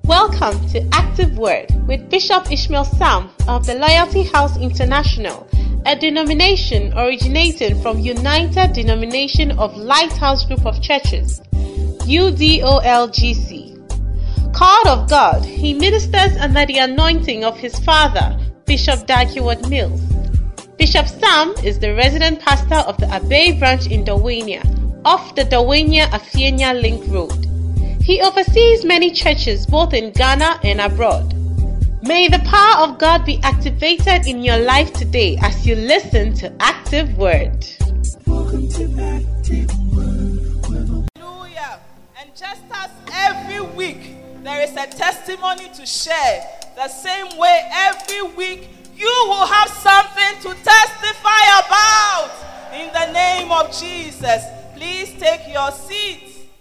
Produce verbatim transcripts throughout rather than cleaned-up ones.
Welcome to Active Word with Bishop Ishmael Sam of the Loyalty House International, a denomination originating from United Denomination of Lighthouse Group of Churches, U D O L G C. Called of God, he ministers under the anointing of his father, Bishop Dag Heward-Mills. Bishop Sam is the resident pastor of the Abbey branch in Dawania, off the Dawania-Afienya Link Road. He oversees many churches both in Ghana and abroad. May the power of God be activated in your life today as you listen to Active Word. Welcome to Active Word. Hallelujah. And just as every week there is a testimony to share, the same way every week you will have something to testify about. In the name of Jesus, please take your seats.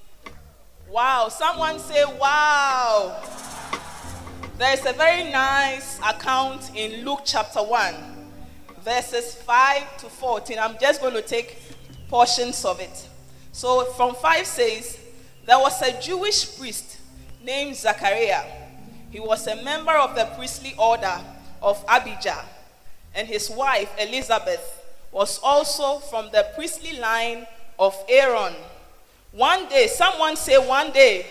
Wow, someone say wow. There is a very nice account in Luke chapter one, verses five to fourteen. I'm just going to take portions of it. So from five says, there was a Jewish priest named Zachariah. He was a member of the priestly order of Abijah, and his wife Elizabeth was also from the priestly line of Aaron. One day, someone say one day,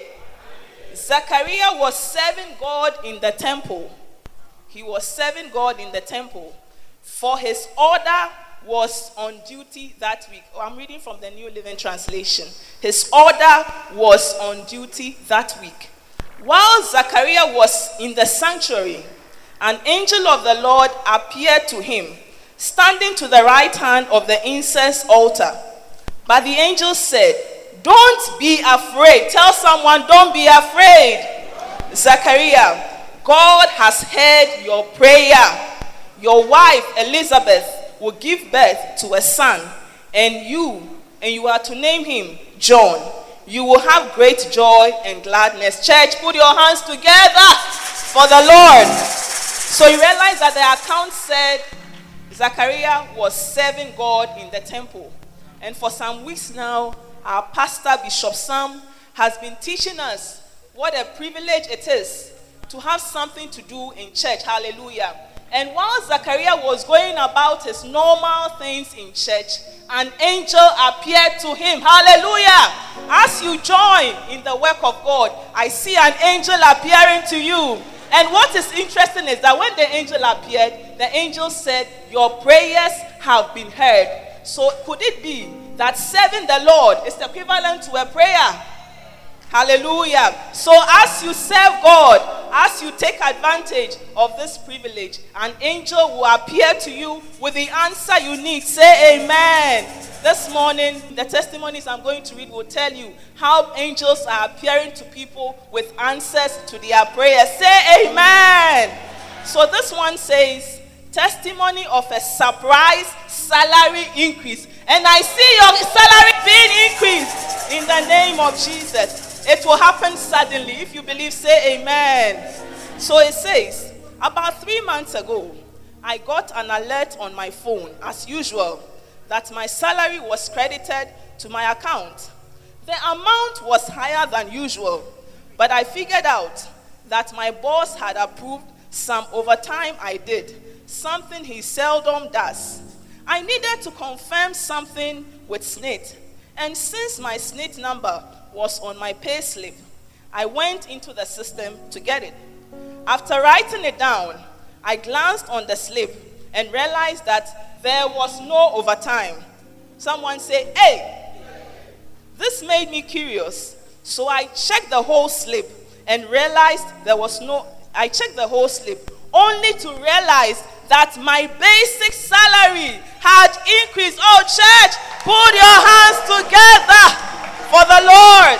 Zachariah was serving God in the temple. He was serving God in the temple, for his order was on duty that week. Oh, I'm reading from the New Living Translation. His order was on duty that week. While Zachariah was in the sanctuary, an angel of the Lord appeared to him, standing to the right hand of the incense altar. But the angel said, "Don't be afraid." Tell someone, don't be afraid. Zachariah, God has heard your prayer. Your wife Elizabeth will give birth to a son, and you, and you are to name him John. You will have great joy and gladness. Church, put your hands together for the Lord. So you realize that the account said Zachariah was serving God in the temple. And for some weeks now, our pastor, Bishop Sam, has been teaching us what a privilege it is to have something to do in church. Hallelujah. And while Zachariah was going about his normal things in church, an angel appeared to him. Hallelujah. As you join in the work of God, I see an angel appearing to you. And what is interesting is that when the angel appeared, the angel said, "Your prayers have been heard." So could it be that serving the Lord is equivalent to a prayer? Hallelujah. So as you serve God, as you take advantage of this privilege, an angel will appear to you with the answer you need. Say amen. This morning, the testimonies I'm going to read will tell you how angels are appearing to people with answers to their prayers. Say amen. So this one says, testimony of a surprise salary increase. And I see your salary being increased in the name of Jesus. It will happen suddenly. If you believe, say amen. So it says, about three months ago, I got an alert on my phone, as usual, that my salary was credited to my account. The amount was higher than usual, but I figured out that my boss had approved some overtime I did, something he seldom does. I needed to confirm something with S N I T, and since my S N I T number was on my pay slip, I went into the system to get it. After writing it down, I glanced on the slip and realized that there was no overtime. Someone say, "Hey!" This made me curious, so I checked the whole slip and realized there was no, I checked the whole slip only to realize that my basic salary had increased. Oh, church, put your hands together for the Lord.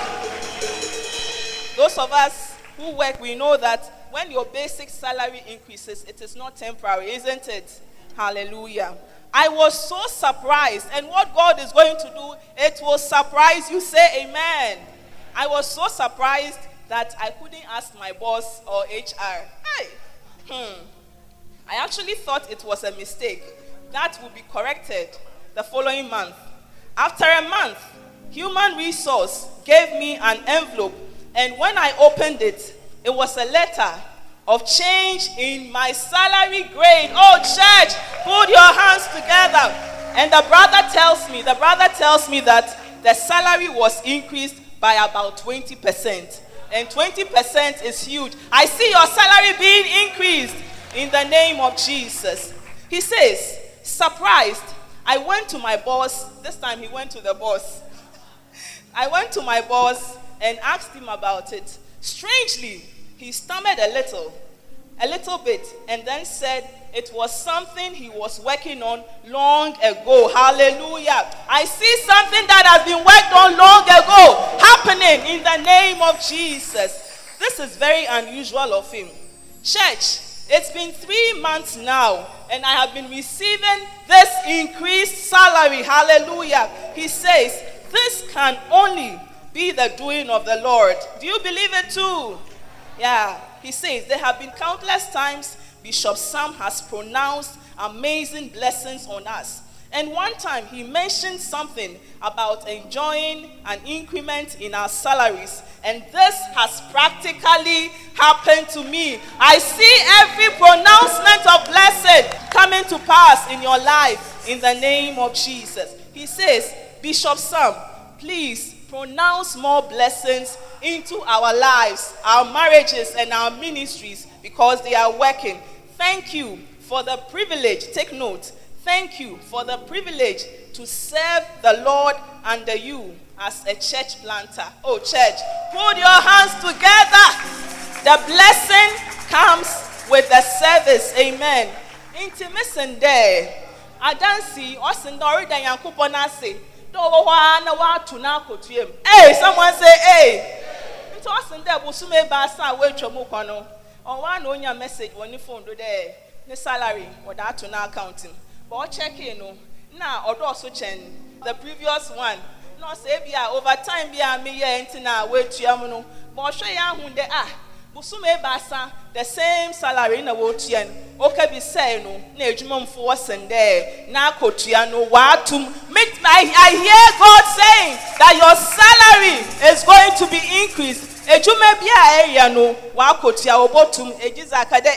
Those of us who work, we know that when your basic salary increases, it is not temporary, isn't it? Hallelujah. I was so surprised, and what God is going to do, it will surprise you. Say amen. I was so surprised that I couldn't ask my boss or H R. Hey, hmm. I actually thought it was a mistake. That would be corrected the following month. After a month, Human Resource gave me an envelope, and when I opened it, it was a letter of change in my salary grade. Oh, church, put your hands together. And the brother tells me, the brother tells me that the salary was increased by about twenty percent. And twenty percent is huge. I see your salary being increased in the name of Jesus. He says, surprised, I went to my boss. This time he went to the boss. I went to my boss and asked him about it. Strangely, he stammered a little, a little bit, and then said it was something he was working on long ago. Hallelujah. I see something that has been worked on long ago happening in the name of Jesus. This is very unusual of him. Church, it's been three months now, and I have been receiving this increased salary. Hallelujah. He says, this can only be the doing of the Lord. Do you believe it too? Yeah. He says, there have been countless times Bishop Sam has pronounced amazing blessings on us. And one time he mentioned something about enjoying an increment in our salaries. And this has practically happened to me. I see every pronouncement of blessing coming to pass in your life in the name of Jesus. He says, Bishop Sam, please pronounce more blessings into our lives, our marriages, and our ministries because they are working. Thank you for the privilege. Take note. Thank you for the privilege to serve the Lord under you as a church planter. Oh, church, put your hands together. The blessing comes with the service. Amen. Intimacy there. Adansi osindori da yankopona say. Hey, someone say, hey. It's awesome there. Busume basa we chomokono. Or one on your message when you phone there. The salary or that to now counting. But check in now or also change the previous one. No say be over time be a me entina wait to yamuno. But show ya hunde ah. Busume basa the same salary in a wotian. Okay be say no na ejumam for sende na kotua no watum. Meet I, I hear God saying that your salary is going to be increased. Ejume bia area no wa kotua obotum ejizakade.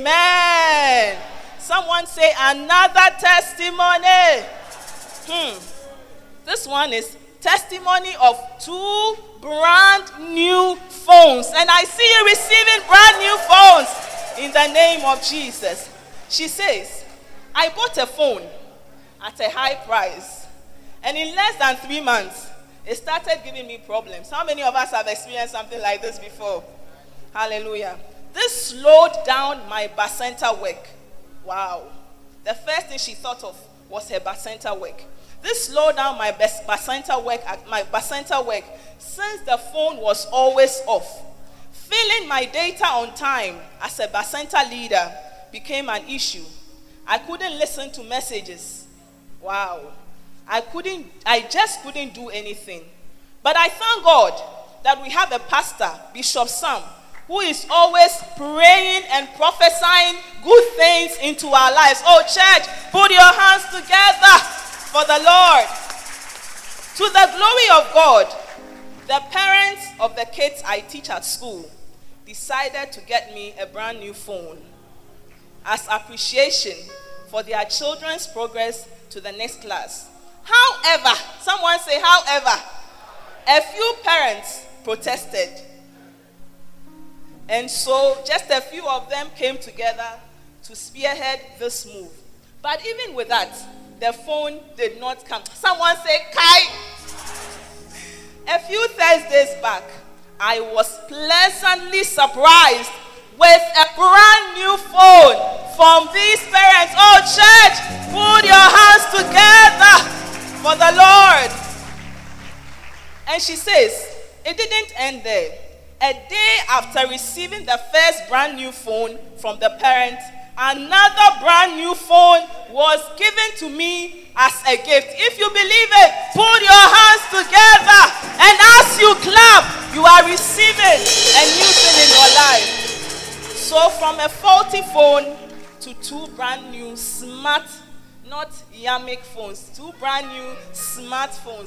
Amen. Someone say another testimony. Hmm. This one is testimony of two brand new phones. And I see you receiving brand new phones in the name of Jesus. She says, I bought a phone at a high price. And in less than three months, it started giving me problems. How many of us have experienced something like this before? Hallelujah. This slowed down my bacenta work. Wow. The first thing she thought of was her bacenta work. This slowed down my best bacenta work, my bacenta work since the phone was always off. Filling my data on time as a bacenta leader became an issue. I couldn't listen to messages. Wow. I couldn't, I just couldn't do anything. But I thank God that we have a pastor, Bishop Sam, who is always praying and prophesying good things into our lives. Oh, church, put your hands together for the Lord. To the glory of God, the parents of the kids I teach at school decided to get me a brand new phone as appreciation for their children's progress to the next class. However, someone say, however, a few parents protested. And so just a few of them came together to spearhead this move. But even with that, the phone did not come. Someone say, Kai. A few Thursdays back, I was pleasantly surprised with a brand new phone from these parents. Oh, church, put your hands together for the Lord. And she says, it didn't end there. A day after receiving the first brand new phone from the parents, another brand new phone was given to me as a gift. If you believe it, put your hands together, and as you clap, you are receiving a new thing in your life. So from a faulty phone to two brand new smart, not Yamic phones, two brand new smartphones.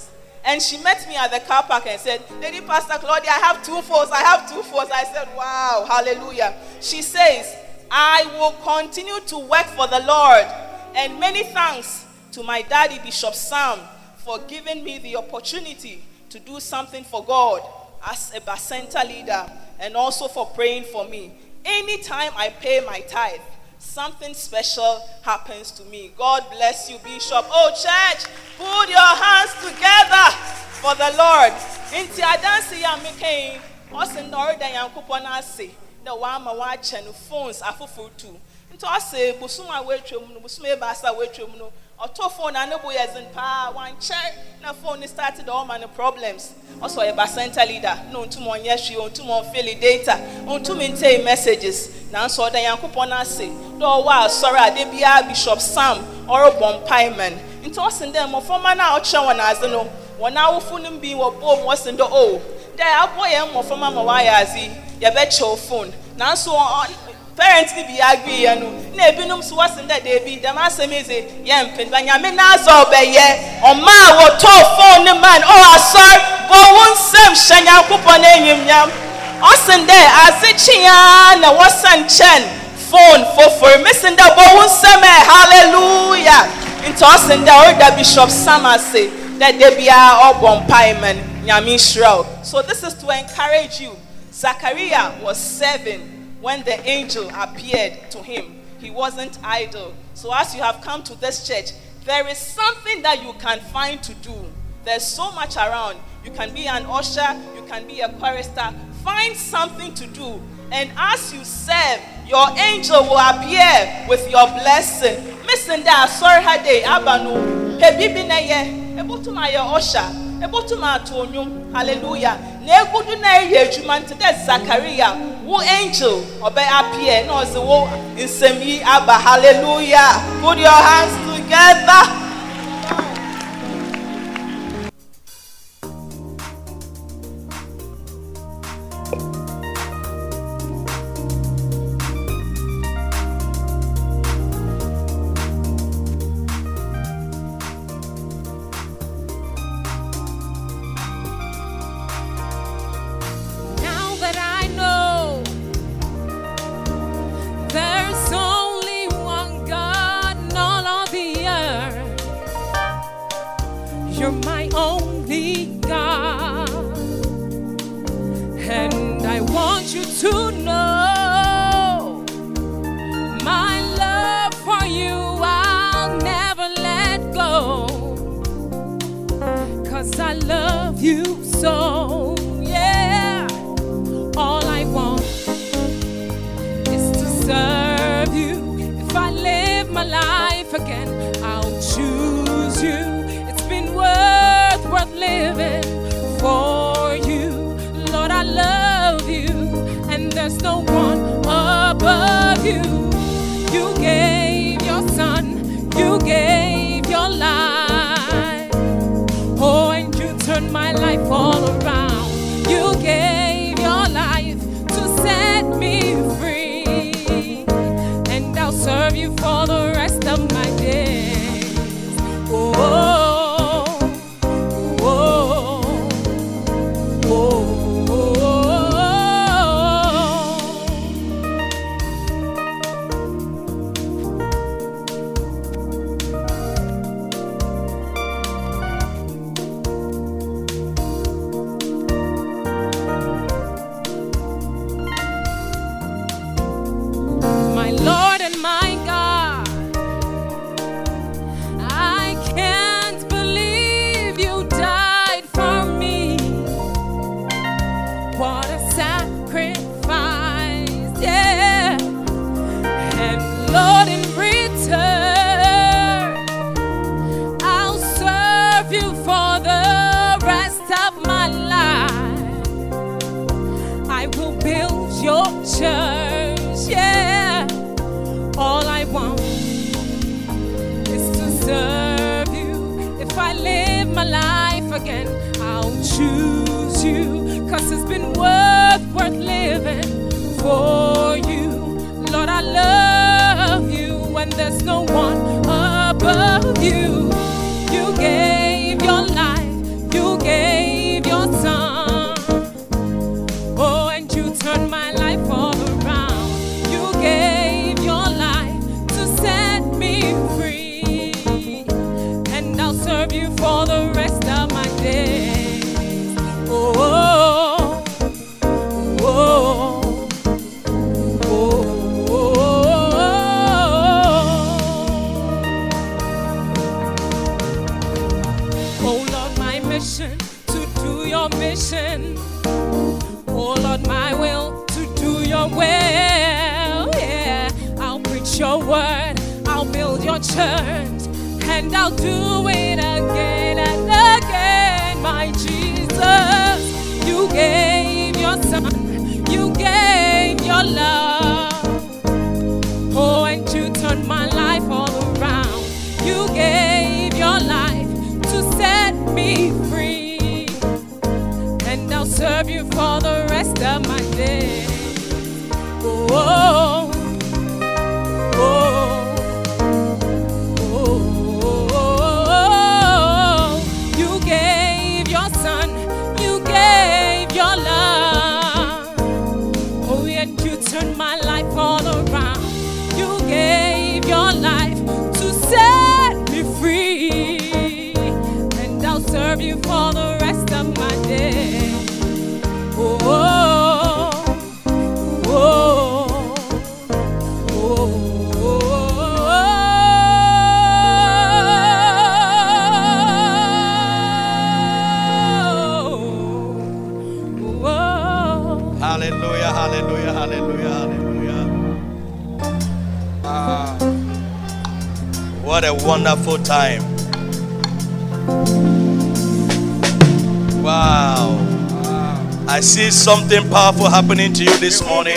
And she met me at the car park and said, Lady Pastor Claudia, I have two phones. I have two phones. I said, wow, hallelujah. She says, I will continue to work for the Lord. And many thanks to my daddy, Bishop Sam, for giving me the opportunity to do something for God as a Bacenta leader, and also for praying for me. Anytime I pay my tithe, something special happens to me. God bless you, Bishop. Oh, church, put your hands together for the Lord. Inti adansi ya mekei, osin norda ya kupona se, the wama wache no phones afufutu. Into ase busuma wetwe mu, busuma basa wetwe mu. Auto phone and no boy as in pa one check na phone started all manner problems. Also a Bacenta leader, no two more yeshi, on two more Philly data, on two maintain messages. Now so the Yankupona say, do wow, sorry, I did be a Bishop Sam or a bomb pieman. Into us in them of former now chowan as the no one hour phone being what bomb was in the oh. There are boy and more from Mamma Wayazi, ya bet your phone. Now so on. Parents be agree and no binum so was in that they be the master music yam pin when yamina so be ye on ma wo to phone the man oh I saw go one sem shanya coupon him yam osin there as it chia na wasan chen phone for for missing the go one sem hallelujah into osin there the Bishop Sama say that they be our bon pieman yami shroud. So this is to encourage you. Zachariah was seven when the angel appeared to him. He wasn't idle. So as you have come to this church, there is something that you can find to do. There's so much around. You can be an usher, you can be a chorister. Find something to do. And as you serve, your angel will appear with your blessing. Missing that, sorry her day, abanu, pebibi na ye, ebo to my usher, ebo to my tonyum, hallelujah. Ne gudu na ye juman to that Zachariah. Wo angel obe appear no se wo insemi aba hallelujah. Put your hands together. You're my only God, and I want you to know my love for you I'll never let go, 'cause I love you so, yeah. All I want is to serve you. If I live my life again, I'll choose you. Worth, worth living for you. Lord, I love you, and there's no one above you. You gave your son, you gave your life. Oh, and you turned my life all around. You gave your life to set me free, and I'll serve you for the rest of my days. Oh. Church, yeah. All I want is to serve you. If I live my life again, I'll choose you, 'cause it's been worth, worth living for you. Lord, I love you, and there's no one above you. You gave your life, you do your mission. Oh Lord, my will to do your will. Yeah, I'll preach your word, I'll build your church, and I'll do it again and again. My Jesus, you gave your son, you gave your love. Oh, and you turned my life all around. You gave your life to set me free, and I'll serve you for the rest of my days. Oh, oh, oh, oh, you gave your son, you gave your love. Oh, yet you turned my life all around. You gave your life to set me free, and I'll serve you for the rest of my days. Oh, oh, oh, oh, oh, oh. Hallelujah, hallelujah, hallelujah, hallelujah. Ah, what a wonderful time. Wow. I see something powerful happening to you this morning.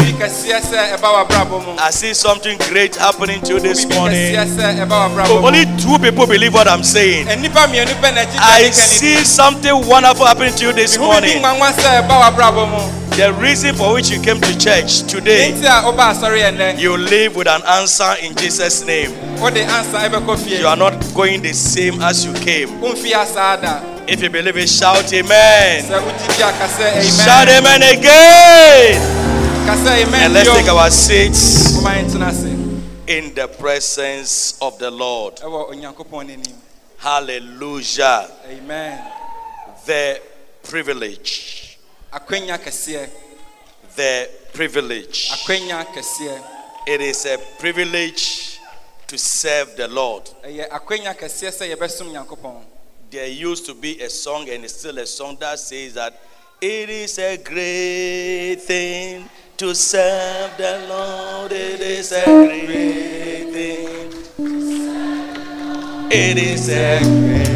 I see something great happening to you this morning. Oh, only two people believe what I'm saying. I see something wonderful happening to you this morning. The reason for which you came to church today, you live with an answer in Jesus' name. You are not going the same as you came. If you believe it, shout amen. Shout amen again. And let's take our seats in the presence of the Lord. Hallelujah. Amen. The privilege. The privilege. It is a privilege to serve the Lord. There used to be a song, and it's still a song that says that it is a great thing to serve the Lord. It is a great thing. It is a great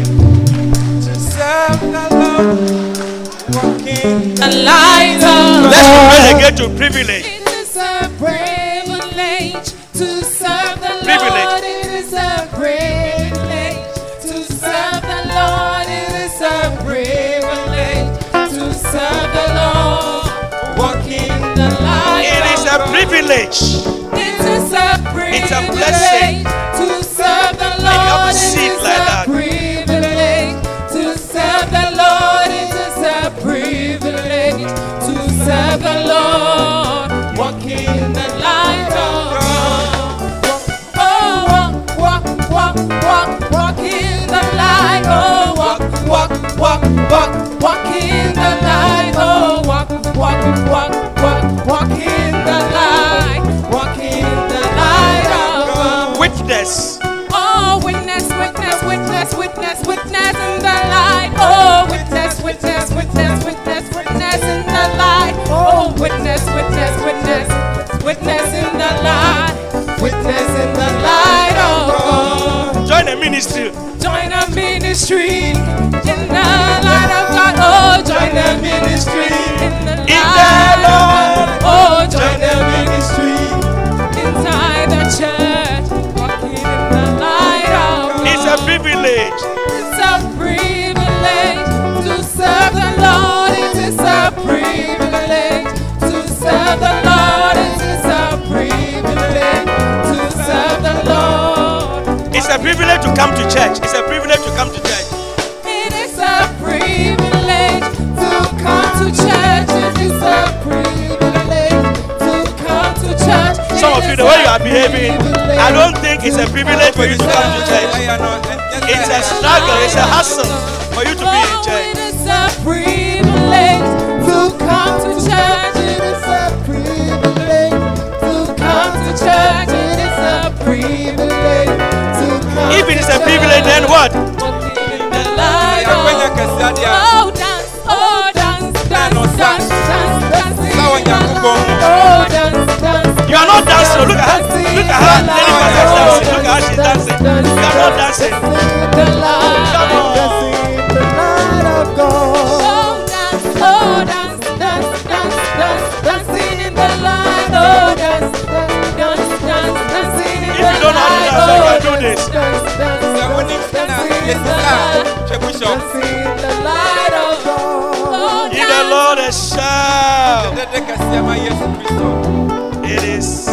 to serve the Lord. Walking The light of Let's pray again to privilege. It is a privilege to serve the Privilege. Lord. It is a privilege to serve the Lord. It is a privilege to serve the Lord. Walking the light. It is a privilege. It is a privilege It's a blessing. to serve the Lord. And you have to see It it is like a that. privilege to serve the Lord. It is a privilege to serve the Lord. Walking in the light of God. Oh, walk, walk, walk, walk, walk in the light. Oh, walk, walk, walk, walk, walk in the light. Oh, walk, walk, walk, walk, walk in the light. Walk in the light of God. Witness. Oh, witness, witness, witness, witness, witness in the light. Oh, witness, witness, witness, witness, witness in the light. Oh, witness, witness, witness, witness in the light. Witness in the light. Oh, Join the ministry. join the ministry in the light of God. Oh, join the ministry in the In light the of God. Oh, join Join the the ministry inside the church. Walking in the light of God. It's a privilege. It's a privilege to serve the Lord. It is a privilege to serve the Lord. It is a privilege to serve the Lord. It's a privilege to come to church. It's a privilege to come to church. It is a privilege to come to church. It is a privilege to come to church. Some of you, the way you are behaving, I don't think it's a privilege for you to come to church. It's a struggle, it's a hustle for you to be in Oh, church. it is a privilege to come to church. It is a privilege to come to church. It is a privilege to come If it is a to privilege, then church. what? Walking in the light of- Oh, dance Oh, dance, dance, no, dance, dance, dancing Sawa in the Nyankopɔn. light. Oh, dance, dance. You are not dancing. Look at her. Look at her. Lady Martha is dancing. Look at how she's dancing. You are not dancing. The light. Come on. The light of God. Oh, dance, oh, dance, dance, dance, dance, dancing in the light. Oh, dance, dance, dance, dance, dancing in If the you don't know how to light. dance, you can do Oh, this. dance, dance, Sɛ dance, wonim sɛ na dancing in yɛsi the a light. hwɛ Bishop. Dancing in the light of God. Oh, Give the dance. Lord a shout. Dɛdɛ kɛseɛ ma Yesu Kristo. It is.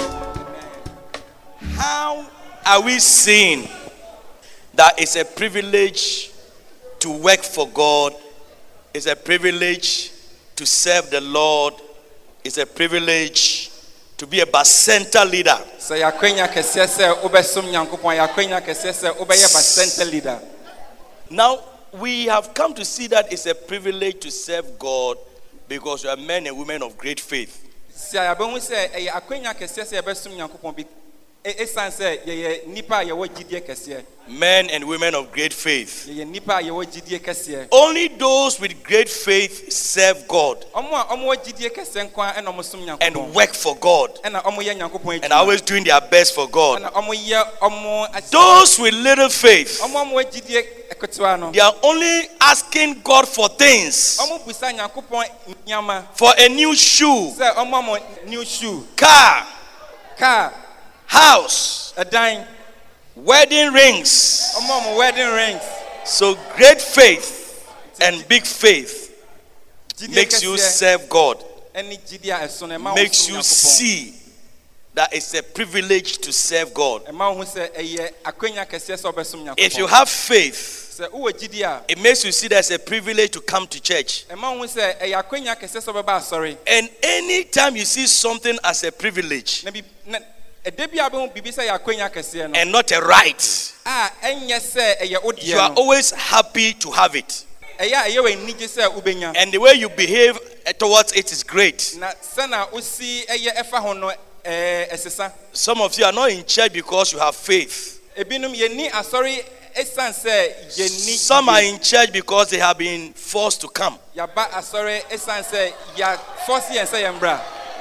How are we seeing that it's a privilege to work for God? It's a privilege to serve the Lord. It's a privilege to be a bacenta leader. Sɛ yɛakwanya kɛseɛ sɛ wobɛsom Nyankopɔn, yɛakwanya kɛseɛ sɛ wobɛyɛ bacenta leader. Now, we have come to see that it's a privilege to serve God because we are men and women of great faith. Sɛ yɛabɛhu sɛ ɛyɛ akwanya kɛseɛ sɛ yɛbɛsom Nyankopɔn bi ɛsiane sɛ yɛyɛ nnipa a yɛwɔ gyidie kɛseɛ. Men and women of great faith. Yɛyɛ nnipa a yɛwɔ gyidie kɛseɛ. Only those with great faith serve God Ɔmo a ɔmo wɔ gyidie kɛseɛ nko ara ɛna ɔmo som and Nyankopɔn. work for God Ɛna ɔmo yɛ Nyankopɔn and are always doing their best for God. Ɛna ɔmo yɛ ɔmo ase- Those with little faith, ɔmo a ɔmo wɔ gyidie ketewa no. they are only asking God for things, Ɔmo busa Nyankopɔn nneɛma for a new shoe, sɛ ɔmo ɔmo new shoe, car, car, house, ɛdan, wedding rings. ɔmo ɔmo wedding rings. So great faith and big faith Gyidie makes you kɛseɛ serve God, ɛne gyidie a ɛso no ɛma wo makes som you Nyankopɔn. see that it's a privilege to serve God. Ɛma wo hu sɛ ɛyɛ akwanya kɛseɛ sɛ ɔbɛsom Nyankopɔn. If you have faith, Sɛ wowɔ gyidie a it makes you see that it's a privilege to come to church. ɛma wo hu sɛ ɛyɛ akwanya kɛseɛ sɛ ɔbɛba asɔre. And anytime you see something as a privilege Na bi na ɛda bi a bɛhu biribi sɛ ɛyɛ akwanya kɛseɛ no and not a right, a ɛnyɛ sɛ ɛyɛ wo you are deɛ no. always happy to have it. Ɛyɛ a ɛyɛ wɔ anigye sɛ wobɛnya. And the way you behave towards it is great. Na sɛna wosi ɛyɛ ɛfa ho no ɛɛ ɛsesa. Some of you are not in church because you have faith. Ebinom yɛni asɔre ɛsiane sɛ yɛni Some are gyidie. in church because they have been forced to come. Yɛaba asɔre ɛsiane sɛ yɛafɔse yɛn sɛ yɛmbra.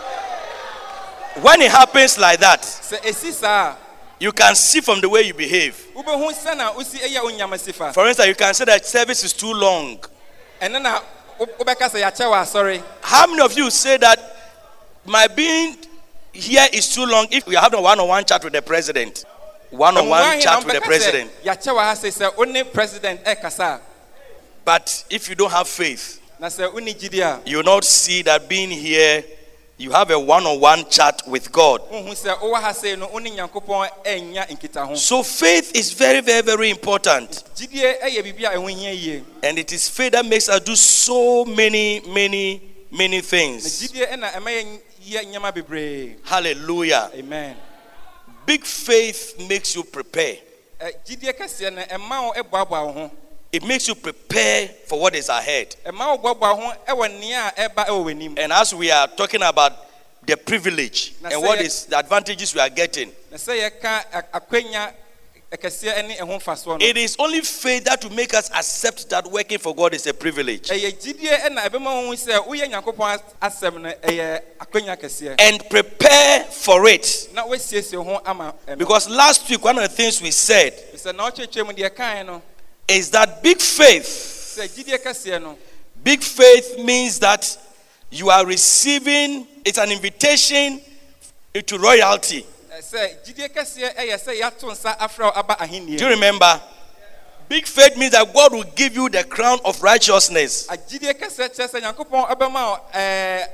When it happens like that, Sɛ esi saa you can see from the way you behave. a wobɛhu sɛna wosi ɛyɛ wo nyama sifa. For instance, you can say that service is too long. Ɛno na wo- wobɛka sɛ yɛakyɛ wɔ asɔre. How many of you say that my being here is too long if we are having a one-on-one chat with the president? One-on-one chat with the president. Yɛakyɛ wɔ ha sɛ sɛ wo ne president ɛkasa a, But if you don't have faith, na sɛ woni gyidie a you will not see that being here, you have a one-on-one chat with God. wohu sɛ wowɔ ha sei no wo ne Nyankopɔn ɛnnya nkitaho. So faith is very, very, very important. Gyidie ɛyɛ biribi a ɛho hia yie. And it is faith that makes us do so many, many, many Na things. gyidie ɛna ɛma yɛn yɛ nneɛma bebree. Hallelujah. Amen. Big faith makes you prepare. Ɛ, gyidie kɛseɛ no ɛma wo ɛboaboa wo ho. It makes you prepare for what is ahead. Ɛma wo boaboa ho ɛwɔ nea a ɛba ɛwɔ w'anim. And as we are talking about the privilege Na and sɛ what yɛ- is the advantages we are getting, Na sɛ yɛka a- akwanya ɛkɛseɛ ɛne ɛho mfasoɔ no. it is only faith that will make us accept that working for God is a privilege Ɛyɛ gyidie ɛna ɛbɛma wo hu sɛ woyɛ Nyankopɔn as- asɛm no ɛyɛ akwanya kɛseɛ. and prepare for it. Na woasiesie wo ho ama ɛno. Because last week, one of the things we said Sɛ na ɔkyerɛkyerɛ mu deɛ kae no is that big faith, sɛ gyidie kɛseɛ no big faith means that you are receiving, it's an invitation into royalty. ɛ, sɛ gyidie kɛseɛ ɛyɛ sɛ yɛato nsa afrɛ wo aba ahennie. Do you remember? Big faith means that God will give you the crown of righteousness. Agyidie kɛseɛ kyerɛ sɛ Nyankopɔn ɛbɛma wo ɛɛ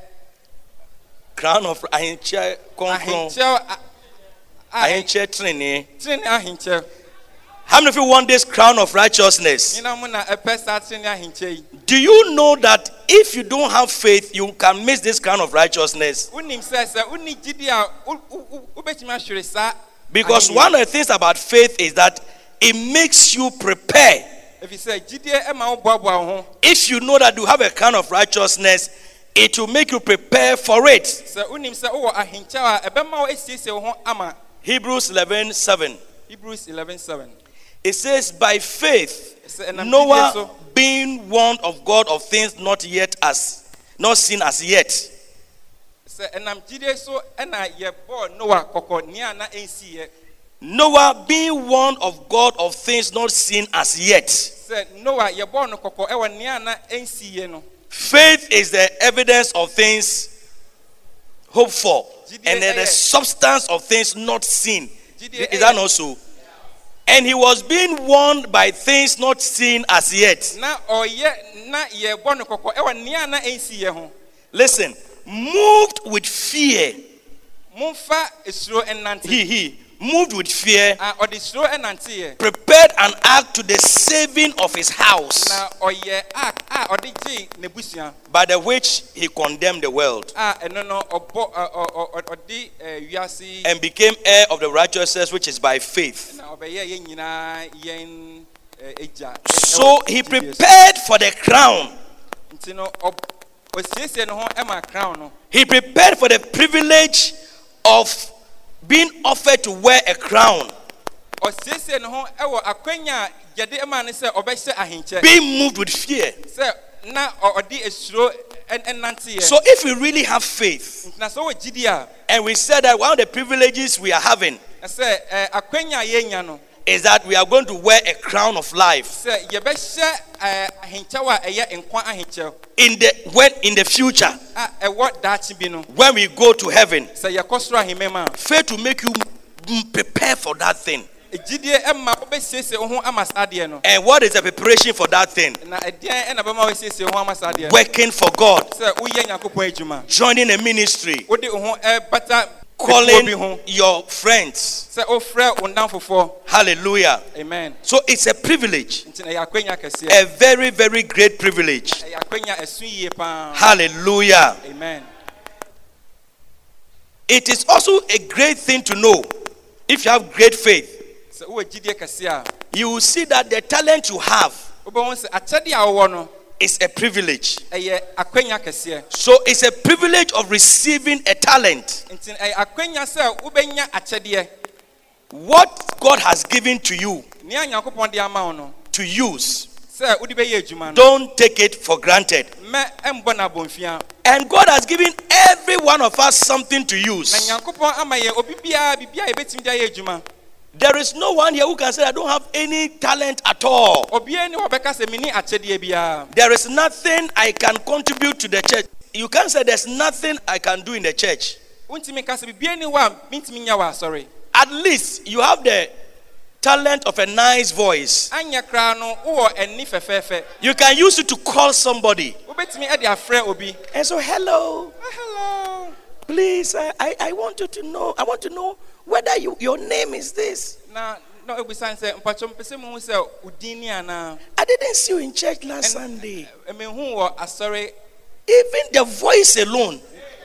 Crown of ahenkyɛ kronkron, ahenkyɛw a- a- ahenkyɛ trenee. tene ahenkyɛw. How many of you want this crown of righteousness? Nyina mo na ɛpɛ saa tene ahenkyɛ yi. Do you know that if you don't have faith, you can miss this crown of righteousness? Wonim sɛ sɛ wonni gyidie a wo- wo- wo- wobɛtumi ahwere saa. Because ahennie. one of the things about faith is that it makes you prepare. Ɛfiri sɛ gyidie ɛma wo boaboa wo ho. If you know that you have a crown of righteousness, it will make you prepare for it. Sɛ wonim sɛ wowɔ ahenkyɛw a ɛbɛma wo asiesie wo ho ama. Hebrews eleven seven. Hebrews eleven seven. It says, by faith, Sɛ ɛnam gyidie Noah so, being warned of God of things not yet as not seen as yet. Se enam jide so ena ye bo Noah kokko nia na ensi ye. Noah being warned of God of things not seen as yet. Se Noah ye bo no kokko e wa nia na ensi ye no. Faith is the evidence of things hoped for, and then the substance of things not seen. Is that not so? And he was being warned by things not seen as yet. Listen, moved with fear. He, he moved with fear, prepared an ark to the saving of his house, by the which he condemned the world, and became heir of the righteousness which is by faith. So he prepared for the crown. He prepared for the privilege of being offered to wear a crown. Being moved with fear. So if we really have faith, and we said that one of the privileges we are having is that we are going to wear a crown of life in the when in the future, when we go to heaven. Faith will make you prepare for that thing. And what is the preparation for that thing? Working for God, joining a ministry, calling your friends. Hallelujah. Amen. So it's a privilege, a very, very great privilege. Hallelujah. Amen. It is also a great thing to know, if you have great faith, you will see that the talent you have is a privilege. So it's a privilege of receiving a talent. What God has given to you to use, don't take it for granted. And God has given every one of us something to use. There is no one here who can say, I don't have any talent at all. There is nothing I can contribute to the church. You can't say there's nothing I can do in the church. At least you have the talent of a nice voice. You can use it to call somebody. And so, hello. Hello. Please, I, I, I want you to know. I want to know whether you, your name is this. I didn't see you in church last Sunday. Even the voice alone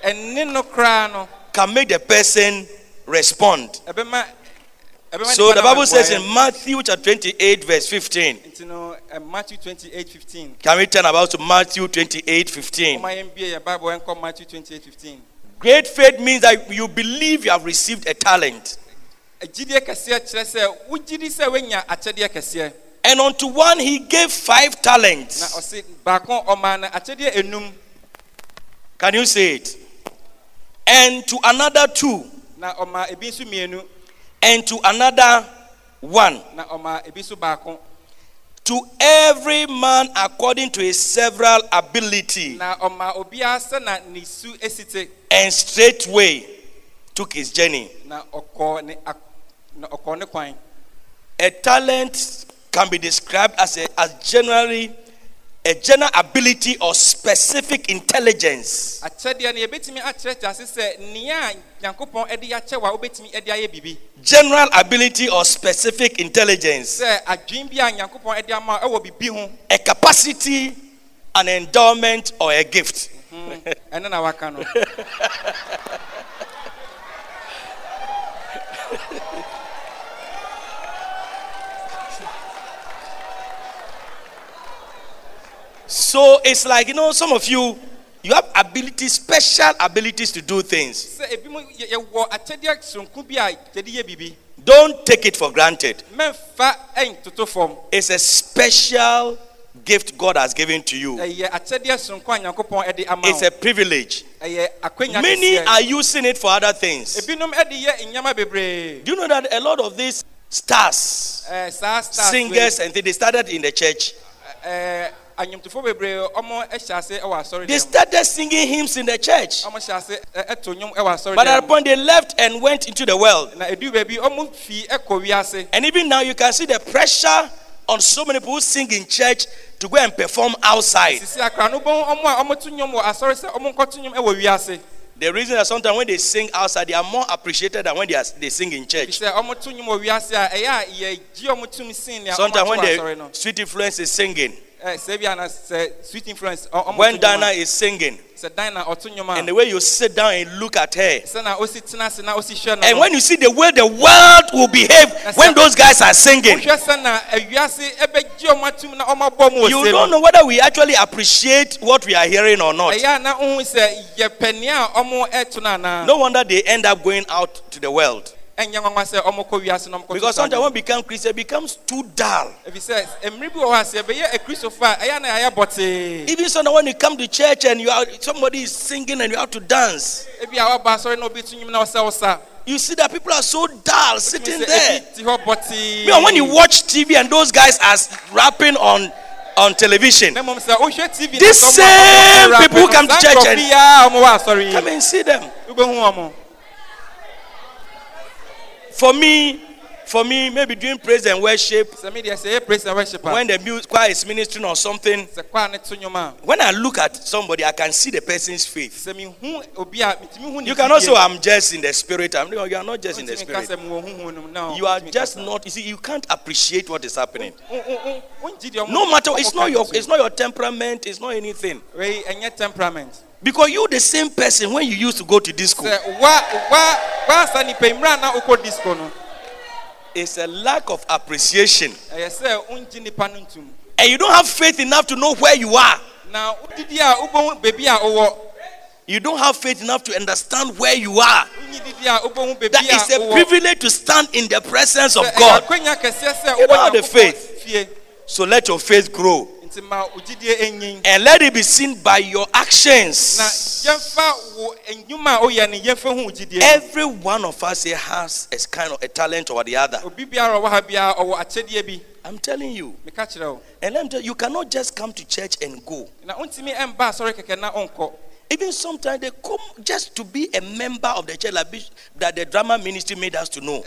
can make the person respond. So the Bible says in Matthew chapter twenty-eight verse fifteen. Matthew twenty-eight fifteen. Can we turn about to Matthew twenty-eight fifteen? Matthew twenty-eight fifteen. Great faith means that you believe you have received a talent. And unto one he gave five talents. Can you say it? And to another two. And to another one. To every man according to his several ability. And straightway took his journey. A talent can be described as a as generally a general ability or specific intelligence. General ability or specific intelligence. A capacity, an endowment, or a gift. So it's like, you know, some of you, you have abilities, special abilities to do things. Don't take it for granted. It's a special gift God has given to you. It's a privilege. Many are using it for other things. Do you know that a lot of these stars, singers, and they started in the church? They started singing hymns in the church. But at a point they left and went into the world. And even now you can see the pressure on so many people who sing in church to go and perform outside. The reason that sometimes when they sing outside, they are more appreciated than when they, are, they sing in church. Sometimes when the Sweet Influence is singing, when Dana is singing, and the way you sit down and look at her, and when you see the way the world will behave when those guys are singing, you don't know whether we actually appreciate what we are hearing or not. No wonder they end up going out to the world. Because sometimes when we become Christian, it becomes too dull. Even sometimes when you come to church and you are, somebody is singing and you have to dance, you see that people are so dull sitting there. You know, when you watch T V and those guys are rapping on on television, these same people who come to church and come and see them. For me, for me, maybe doing praise and worship, when the music choir is ministering or something, when I look at somebody, I can see the person's faith. You cannot say, I'm just in the spirit. I'm, you are not just in the spirit. You are just not. You see, you can't appreciate what is happening. No matter, it's not your, it's not your temperament. It's not anything. Because you the same person when you used to go to disco. It's a lack of appreciation. And you don't have faith enough to know where you are. You don't have faith enough to understand where you are. That is a privilege to stand in the presence of God. You don't have the faith. So let your faith grow. And let it be seen by your actions. Every one of us here has a kind of a talent or the other. I'm telling you. And let me tell you, you cannot just come to church and go. Even sometimes they come just to be a member of the church, like that the drama ministry made us to know.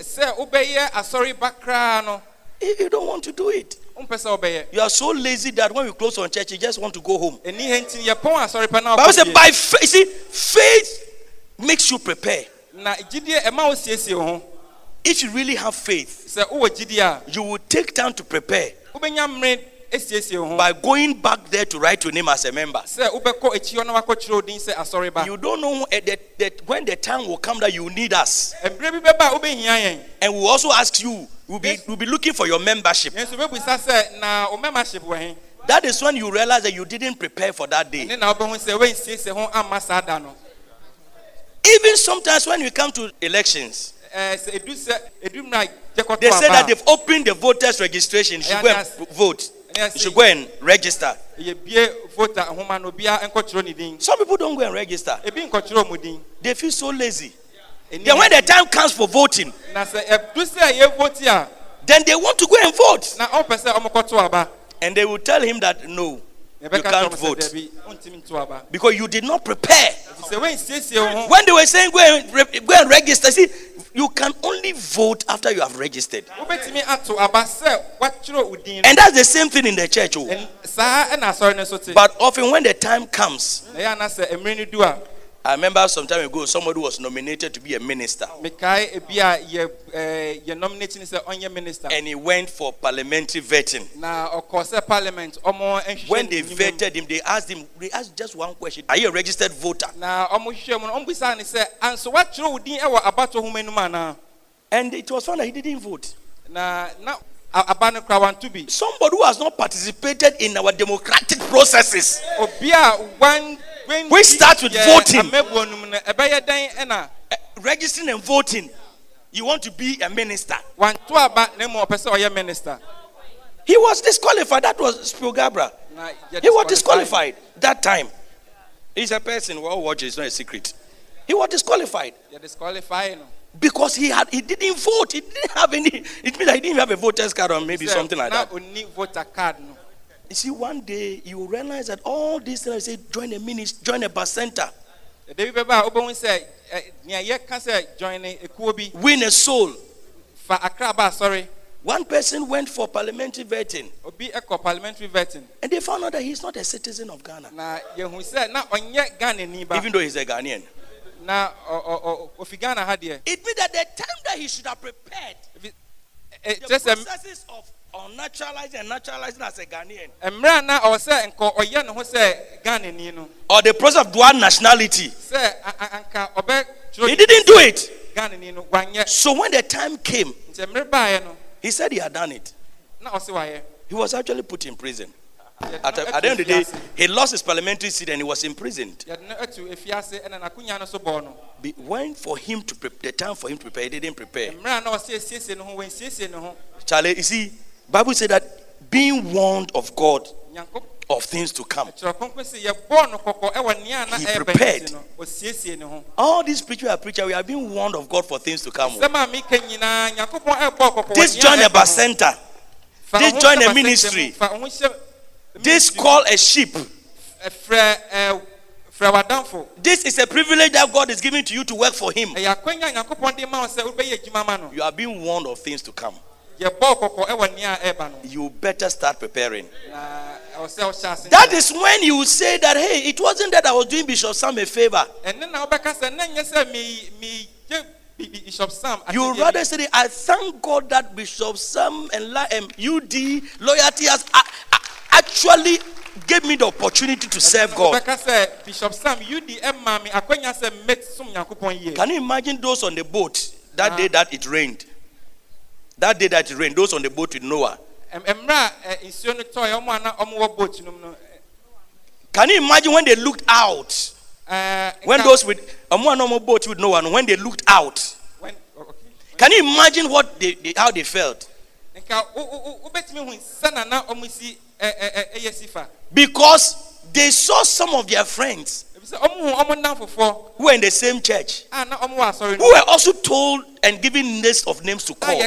You don't want to do it. You are so lazy that when we close on church, you just want to go home. Bible says by faith, see, faith makes you prepare. If you really have faith, you will take time to prepare by going back there to write your name as a member. You don't know that, that when the time will come that you need us, and we'll also ask you, we'll be, we'll be looking for your membership. That is when you realize that you didn't prepare for that day. Even sometimes when we come to elections, they say that they've opened the voters registration. You should go and vote. You should go and register. Some people don't go and register. They feel so lazy. Then when the time comes for voting, then they want to go and vote. And they will tell him that no, you can't vote because you did not prepare. When they were saying go and, re- go and register, see, you can only vote after you have registered. And that's the same thing in the church. Oh. But often when the time comes, I remember some time ago, somebody was nominated to be a minister. And he went for parliamentary vetting. When they vetted him, they asked him, they asked just one question: are you a registered voter? And it was found that he didn't vote. Somebody who has not participated in our democratic processes. We start with voting. Uh, registering and voting. You want to be a minister. He was disqualified. That was Spielgabra. He was disqualified that time. He's a person who watches, it's not a secret. He was disqualified. You're disqualified. Because he had he didn't vote. He didn't have any. It means that he didn't have a voter's card or maybe something like that. Voter card. You see, one day you realize that all these things, I say, join a ministry, join a bus center. Win a soul. Sorry. One person went for parliamentary vetting. Parliamentary vetting. And they found out that he's not a citizen of Ghana. Even though he's a Ghanaian. It means that the time that he should have prepared the processes of unnaturalizing and naturalizing as a Ghanaian. Or the process of dual nationality. He didn't do it. So when the time came, he said he had done it. He was actually put in prison. At, the, at the end of the day, he lost his parliamentary seat and he was imprisoned. Be, when for him to pre- the time for him to prepare, he didn't prepare. Charlie, you see, Bible said that being warned of God of things to come, he prepared. All these preachers are preachers. We are being warned of God for things to come. This join a bus center. This join a ministry. This call a sheep. This is a privilege that God is giving to you to work for Him. You are being warned of things to come. You better start preparing. That is when you say that, hey, it wasn't that I was doing Bishop Sam a favor. You rather say, I thank God that Bishop Sam and um, U D loyalty has uh, uh, actually gave me the opportunity to serve God. Can you imagine those on the boat that day that it rained? That day that it rained, those on the boat with Noah. Can you imagine when they looked out? When those with a more normal boat with Noah, when they looked out? Can you imagine what they, they how they felt? Because they saw some of their friends who were in the same church, who were also told and given list of names to call,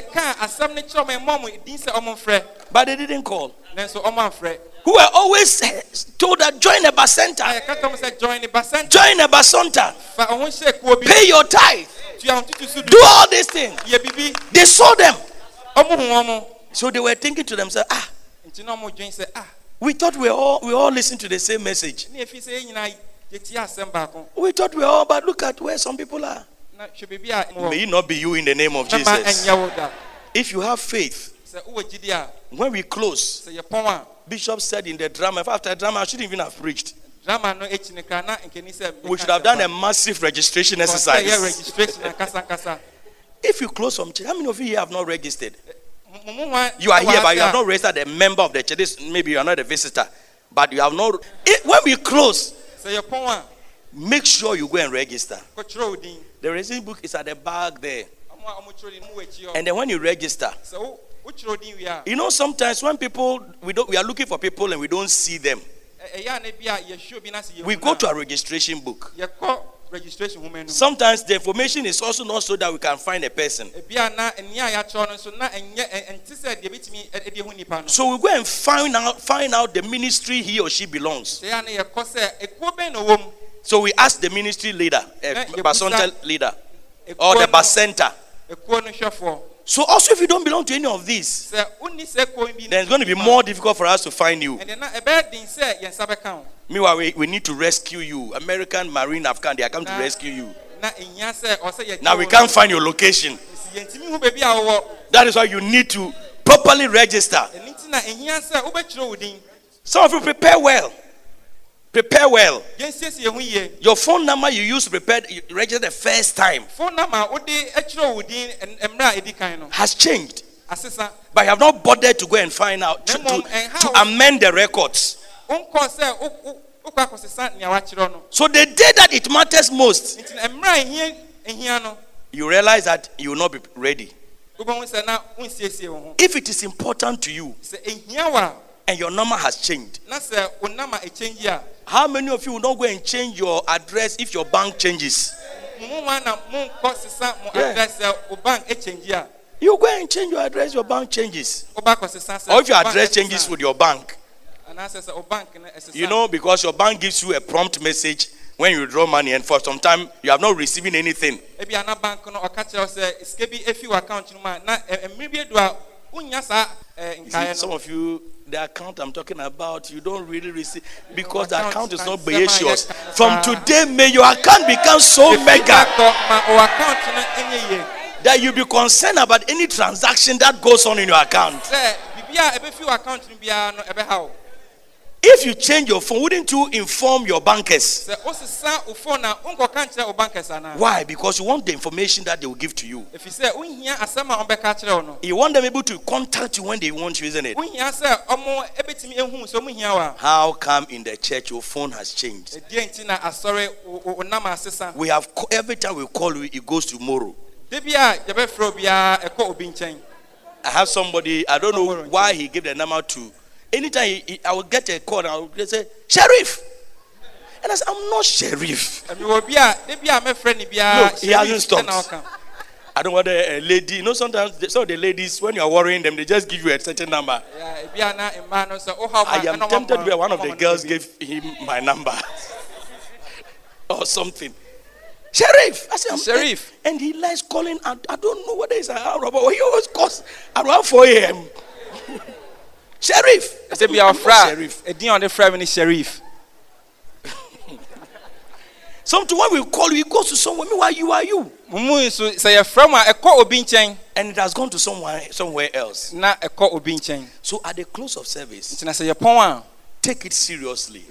but they didn't call. Who were always told that join a bus center, join a bus center, pay your tithe, do all these things. They saw them, so they were thinking to themselves, ah, we thought we all we all listened to the same message. We thought we all, but look at where some people are. May it not be you in the name of Jesus. If you have faith, when we close, Bishop said in the drama, after drama, I shouldn't even have preached. We should have done a massive registration exercise. If you close from church, how many of you here have not registered? You are here, but you have not registered a member of the church. This, maybe you are not a visitor, but you have not. It, when we close, make sure you go and register. The registration book is at the back there. And then when you register, you know, sometimes when people we don't we are looking for people and we don't see them, we go to a registration book. Sometimes the information is also not so that we can find a person. So we go and find out find out the ministry he or she belongs. So we ask the ministry leader, uh, Basonta leader, or the Basenta. So also if you don't belong to any of these, then it's going to be more difficult for us to find you. Meanwhile, we, we need to rescue you. American, Marine, Afghan, they are coming to rescue you. Now we can't find your location. That is why you need to properly register. Some of you prepare well. Prepare well. Your phone number you used to prepare, you register the first time has changed. But you have not bothered to go and find out, to, to, to amend the records. So the day that it matters most, you realize that you will not be ready. If it is important to you and your number has changed, how many of you will not go and change your address if your bank changes? Yeah. You go and change your address, your bank changes. Or if your address changes with your bank. You know, because your bank gives you a prompt message when you withdraw money, and for some time you have not receiving anything. See, some of you, the account I'm talking about, you don't really receive because the account is not bodacious. From today, may your account become so mega that you be concerned about any transaction that goes on in your account. If you change your phone, wouldn't you inform your bankers? Why? Because you want the information that they will give to you. You want them able to contact you when they want you, isn't it? How come in the church your phone has changed? We have, every time we call you, it goes tomorrow. I have somebody, I don't know why he gave the number to. Anytime he, he, I will get a call and I will say, Sheriff. And I say, I'm not Sheriff. Look, he hasn't stopped. I don't want a, a lady. You know, sometimes some of the ladies, when you are worrying them, they just give you a certain number. I am tempted where one of the girls gave him my number. Or something. Sheriff. I said, Sheriff. And, and he likes calling. I, I don't know what it's about. He always calls around four a.m. Sheriff. I said, be our Sheriff. A day on the Friday Sheriff. Sometimes when we call you, it goes to someone. Why you are you? And it has gone to someone somewhere else. So at the close of service, take it seriously.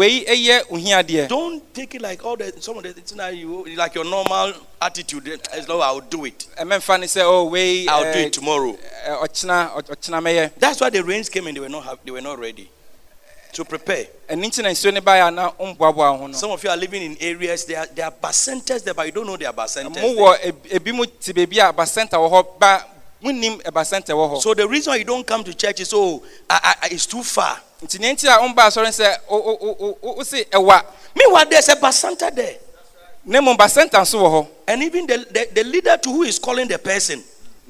Don't take it like all the some of the things you like your normal attitude. As though I'll do it. I'll do it tomorrow. That's why the rains came and they were not have, they were not ready to prepare. Some of you are living in areas there are there are bar centers there, but you don't know there are bar centers. So the reason why you don't come to church is oh, I, I, it's too far. Meanwhile, there's a bar center there. And even the, the, the leader to who is calling the person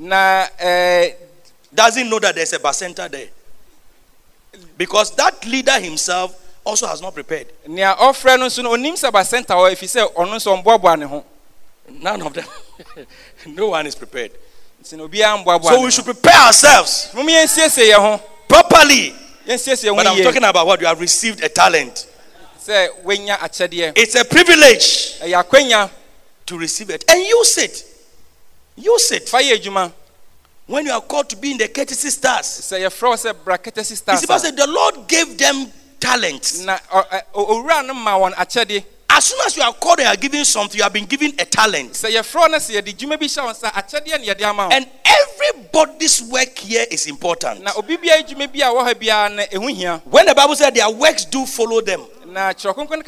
doesn't know that there's a bar center there. Because that leader himself also has not prepared. None of them. No one is prepared. So we should prepare ourselves properly. But I'm talking about what you have received a talent. It's a privilege to receive it and use it. Use it. When you are called to be in the courtesy stars, it's supposed to say the Lord gave them talents. As soon as you are called and are given something, you have been given a talent. And everybody's work here is important. When the Bible says their works do follow them, this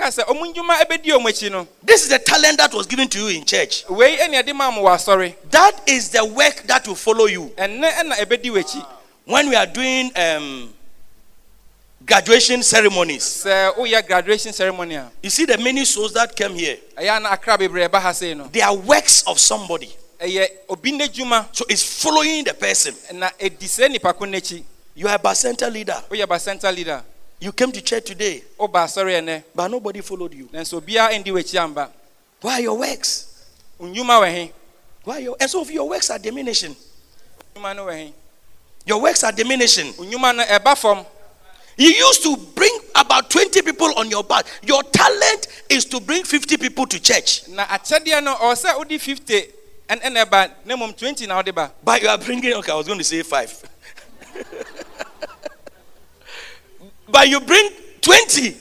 is the talent that was given to you in church. That is the work that will follow you. When we are doing um, graduation ceremonies, graduation ceremony. You see the many souls that came here. They are works of somebody. So it's following the person. You are a bar center leader. You came to church today, but nobody followed you. Why are your works? Why are your, and so if your works are diminishing, your works are diminishing. You used to bring about twenty people on your back. Your talent is to bring fifty people to church. But you are bringing, okay, I was going to say five. But you bring twenty.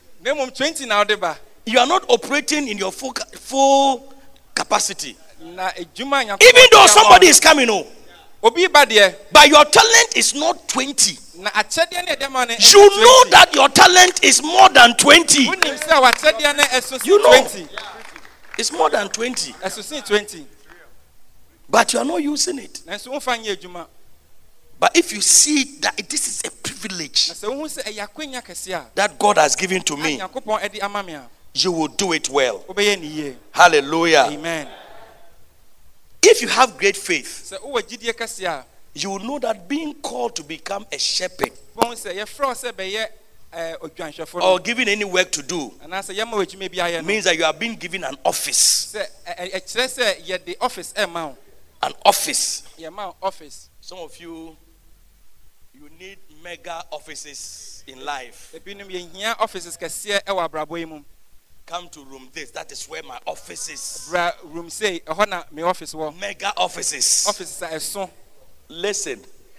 You are not operating in your full, full capacity. Even though somebody is coming home. But your talent is not twenty. You know that your talent is more than twenty. You know, it's more than twenty. but you are not using it. nanso womfa nyɛ adwuma. But if you see that this is a privilege na sɛ wohu sɛ ɛyɛ akwanya kɛse a that God has given to me, Nyankopɔn ɛde ama me a you will do it well. wobɛyɛ ne yie. Hallelujah. Amen. If you have great faith, sɛ wowɔ gyidie kɛse a you will know that being called to become a shepherd bɔn sɛ yɛfrɛ wo sɛ bɛyɛ ɛɛ odwanhwɛfo or no given any work to do anaasɛ yɛma wo adwuma bi ayɛ no means that you are being given an office. sɛ ɛ- ɛ- ɛkyerɛ sɛ yɛde office ɛma wo. An office. yɛma wo office. Some of you, you need mega offices in life. ebinom yɛhia offices kɛseɛ ɛwɔ abrabɔ yi mu. Come to room this. That is where my office is. bra room sei ɛhɔ na me office wɔ. Mega offices. office a ɛso. Listen,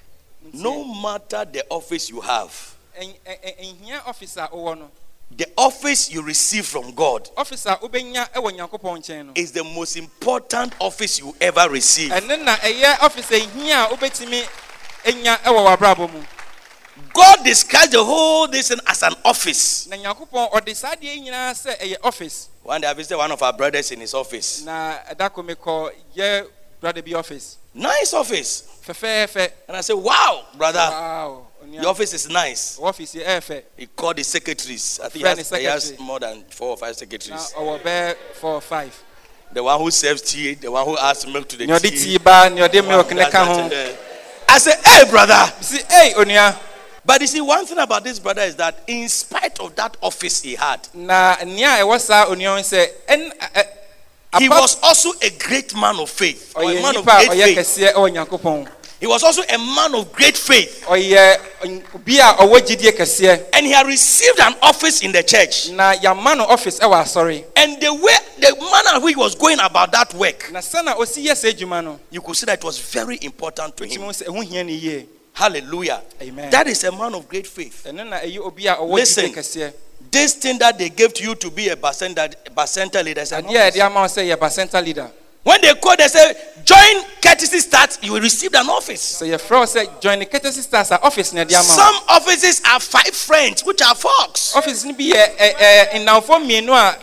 no matter the office you have, Ɛn- ɛ- ɛ- ɛnhia office a wowɔ no. the office you receive from God office a wobɛnya ɛwɔ Nyankopɔn nkyɛn no. is the most important office you ever receive. ɛne na ɛyɛ office a ɛhia a wobɛtumi ɛnya ɛwɔ w'abrabɔ mu. God describes the whole this thing as an office. na Nyankopɔn ɔde saa deɛ yi nyinaa sɛ ɛyɛ office. One day I visited one of our brothers in his office. na ɛda ko mekɔ yɛ brother bi office. Nice office. fɛfɛɛfɛ. And I said, wow, brother, wow. your office is nice. office yɛ ɛɛfɛ. He called the secretaries. I think he Friend has, is he has secretary. more than four or five na secretaries. ɔwɔ bɛɛ four or five. The one who serves tea, the one who adds milk to the nea ɔde tea. tii ba nea ɔde milk ne That's ka that ho. in there. I said, hey, brother. si ei onua. But you see, one thing about this brother is that in spite of that office he had, na nea ɛwɔ saa onua sɛ ɛn ɛ he was also a great man of faith. Or a ɔyɛ man of nipa a great ɔyɛ faith. kɛseɛ ɛwɔ Nyankopɔn. He was also a man of great faith. ɔyɛ obi a ɔwɔ gyidie kɛseɛ. And he had received an office in the church. na yɛama no office ɛwɔ asɔre. And the way, the manner which he was going about that work, na sɛna osi yɛ sɛ adwuma no. you could see that it was very important to wotumi him. hu sɛ ɛho hia ne yie. Hallelujah. Amen. That is a man of great faith. ɛno na ɛyɛ obi a ɔwɔ Listen. gyidie kɛseɛ. This thing that they gave to you to be a bacenta, bacenta leader, is an adeɛ a office. yɛde ama wo sɛ yɛba center leader. When they call, they say, join courtesy start, you will receive an office. sɛ yɛfrɛ wo sɛ join the courtesy stars a office na ɛde ama wo. Some offices are five friends, which are folks. office no bi yɛ ɛ ɛ nnamfo mmienu a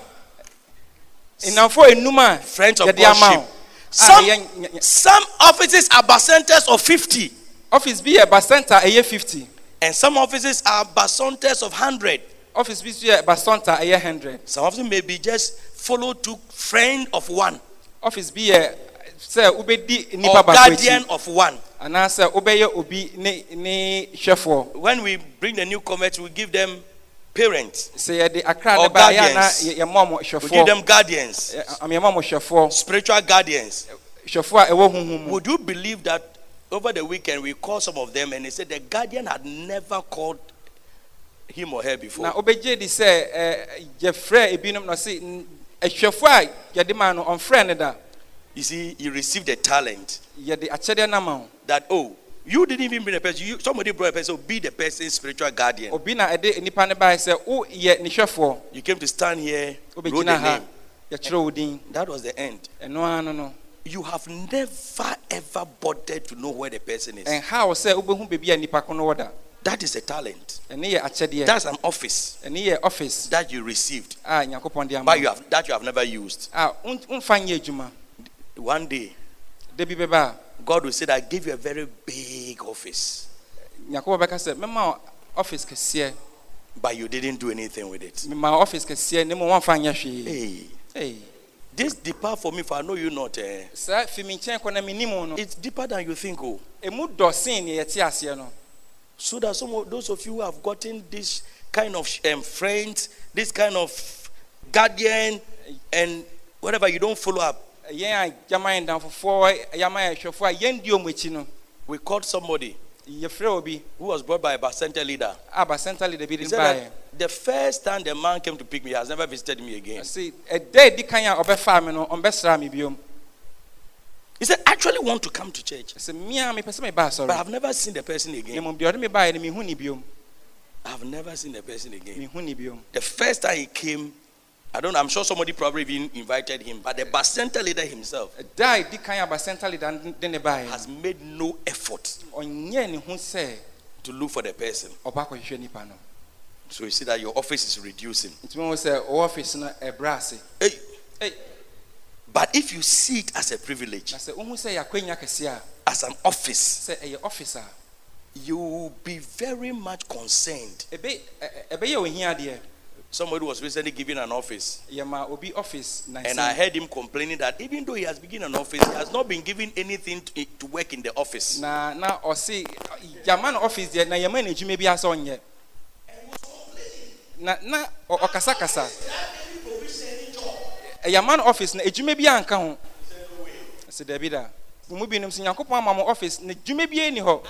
nnamfo enum a Friends of yɛde ama worship. wo. a Some, ɛyɛ ny- ny- some offices are bacentas of fifty, office bi yɛ ba center ɛyɛ fifty. and some offices are bacentas of one hundred. office bi so yɛ ba center ɛyɛ hundred. Some of them may be just follow to friend of one office bi yɛ sɛ wobɛdi nipa or baako guardian akyi of one. anaasɛ wobɛyɛ obi ne ne hwɛfoɔ. When we bring the new converts, we give them parents, sɛ yɛde akra Or ne ba yɛ na guardians. yɛ- yɛmɔ mo we give hwɛfoɔ. them guardians, Ɛ- am- yɛmɔ mo hwɛfoɔ. spiritual guardians. hwɛfoɔ a ɛwɔ huhu mu. Would you believe that over the weekend we called some of them and they said the guardian had never called him or her na before? wobɛgye di sɛ ɛ, yɛfrɛ ebinom na ɔse n- ɛhwɛfoɔ a yɛde ma no ɔmfrɛ ne da. You see, you received a talent yɛde akyɛdeɛ no ama wo. that, oh, you didn't even bring a person. You, somebody brought a person, so be the person's spiritual guardian. obi na ɛde nipa ne bae sɛ woyɛ ne hwɛfoɔ. You came to stand here, wrote the wobɛgyina ha name. yɛkyerɛ wo din. That was the end. ɛno ara no no. You have never ever bothered to know where the person is. ɛnha wo sɛ wobɛhu baabi a nipa ko no wɔ da. That is a talent. ɛne yɛ akyɛdeɛ. That's an office ɛne yɛ office that you received, a Nyankopɔn de ama but you wo. have that you have never used. a won- womfa nyɛ adwuma. One day, da bi bɛba a God will say that I give you a very big office, Nyankopɔn bɛka sɛ mɛma wo office kɛseɛ. but you didn't do anything with it. mema wo office kɛseɛ ne mmom woamfa nyɛ hwee. Hey, Ei, this depart for me, for I know you not. Eh. saa fi me nkyɛn kɔ na menim wo no. It's deeper than you think. Oh, ɛmu dɔ sen neɛ yɛte aseɛ no. so that some of those of you who have gotten this kind of um, friends, this kind of guardian, and whatever, you don't follow up. yɛn a yɛma yɛn damfofoɔ yɛma yɛn hwɛfoɔ a yɛndi ɔmo akyi no. We called somebody yɛfrɛ obi who was brought by a center leader. aba center leader bi He de said baeɛ. that the first time the man came to pick me, he has never visited me again. ɔse ɛda edi kan a ɔbɛfaa me no ɔmbɛsraa me biom. He said, I actually want to come to church, ɔse mia mepɛ sɛ meba but asɔre. I've never seen the person na again. mmom deɛ ɔde me baeɛ no mehu ne biom. I've never seen the person again. mehu ne biom. The first time he came, I don't know, I'm sure somebody probably even invited him, but the bus center leader himself ɛda edi kan a aba center leader de ne baeɛ has made no effort no ɔnyɛ ne ho sɛ to look for the person. ɔba akɔhwehwɛ nipa no. So you see that your office is reducing. nti mehu sɛ ɔwɔ office no ɛbrɛ ase. Hey, Ei, But if you see it as a privilege, as an office, you will be very much concerned. Somebody was recently given an office, and I heard him complaining that even though he has been given an office, he has not been given anything to, to work in the office. Na na osi yaman office there na yaman ejume bi asa onye. Na na okasa kasa. Yaman office na ejume bi anka ho. Se da bi da. Mu bi nim se Yakobon ama mo office na ejume bi eni ho.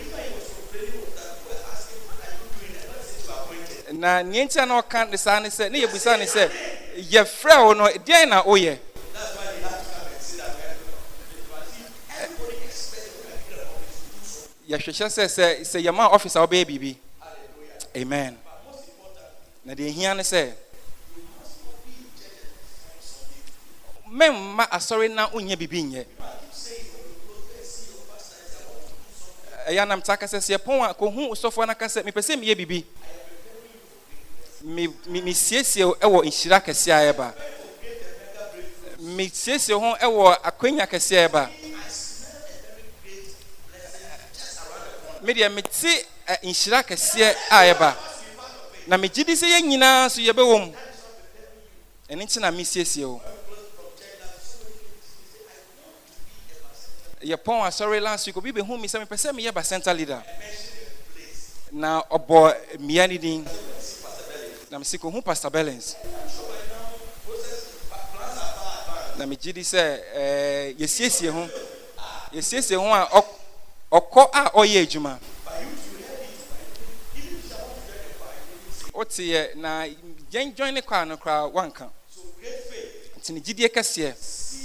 Na nientia na okan de sa ne se ne yebusa ne se ye frɛ wo no dean na oyɛ. Ya hwehwɛ sɛ sɛ sɛ yɛma officer obey bibi. Amen. Na de hia ne sɛ memma asɔre na onya bibi nyɛ. Ɛya nam taka sɛ sɛ pon a ko hu osofo na ka sɛ mepɛsɛ meyɛ bibi. Me me siesie ewo nhira kese ayeba me siesie ho ewo akwanya kese ayeba me dia me ti nhira kese ayeba na me gidi se yanyina so yebewom eni nti na me siesie o ye pon asori last week obi be hu me se me pese me ye ba center leader na obo miani din na me siko hu Pastor Bellens na me gidi se eh yesiesie ho yesiesie ho a okọ a oye adwuma otie na yen join ne kwa no kra wanka ntini gidi kase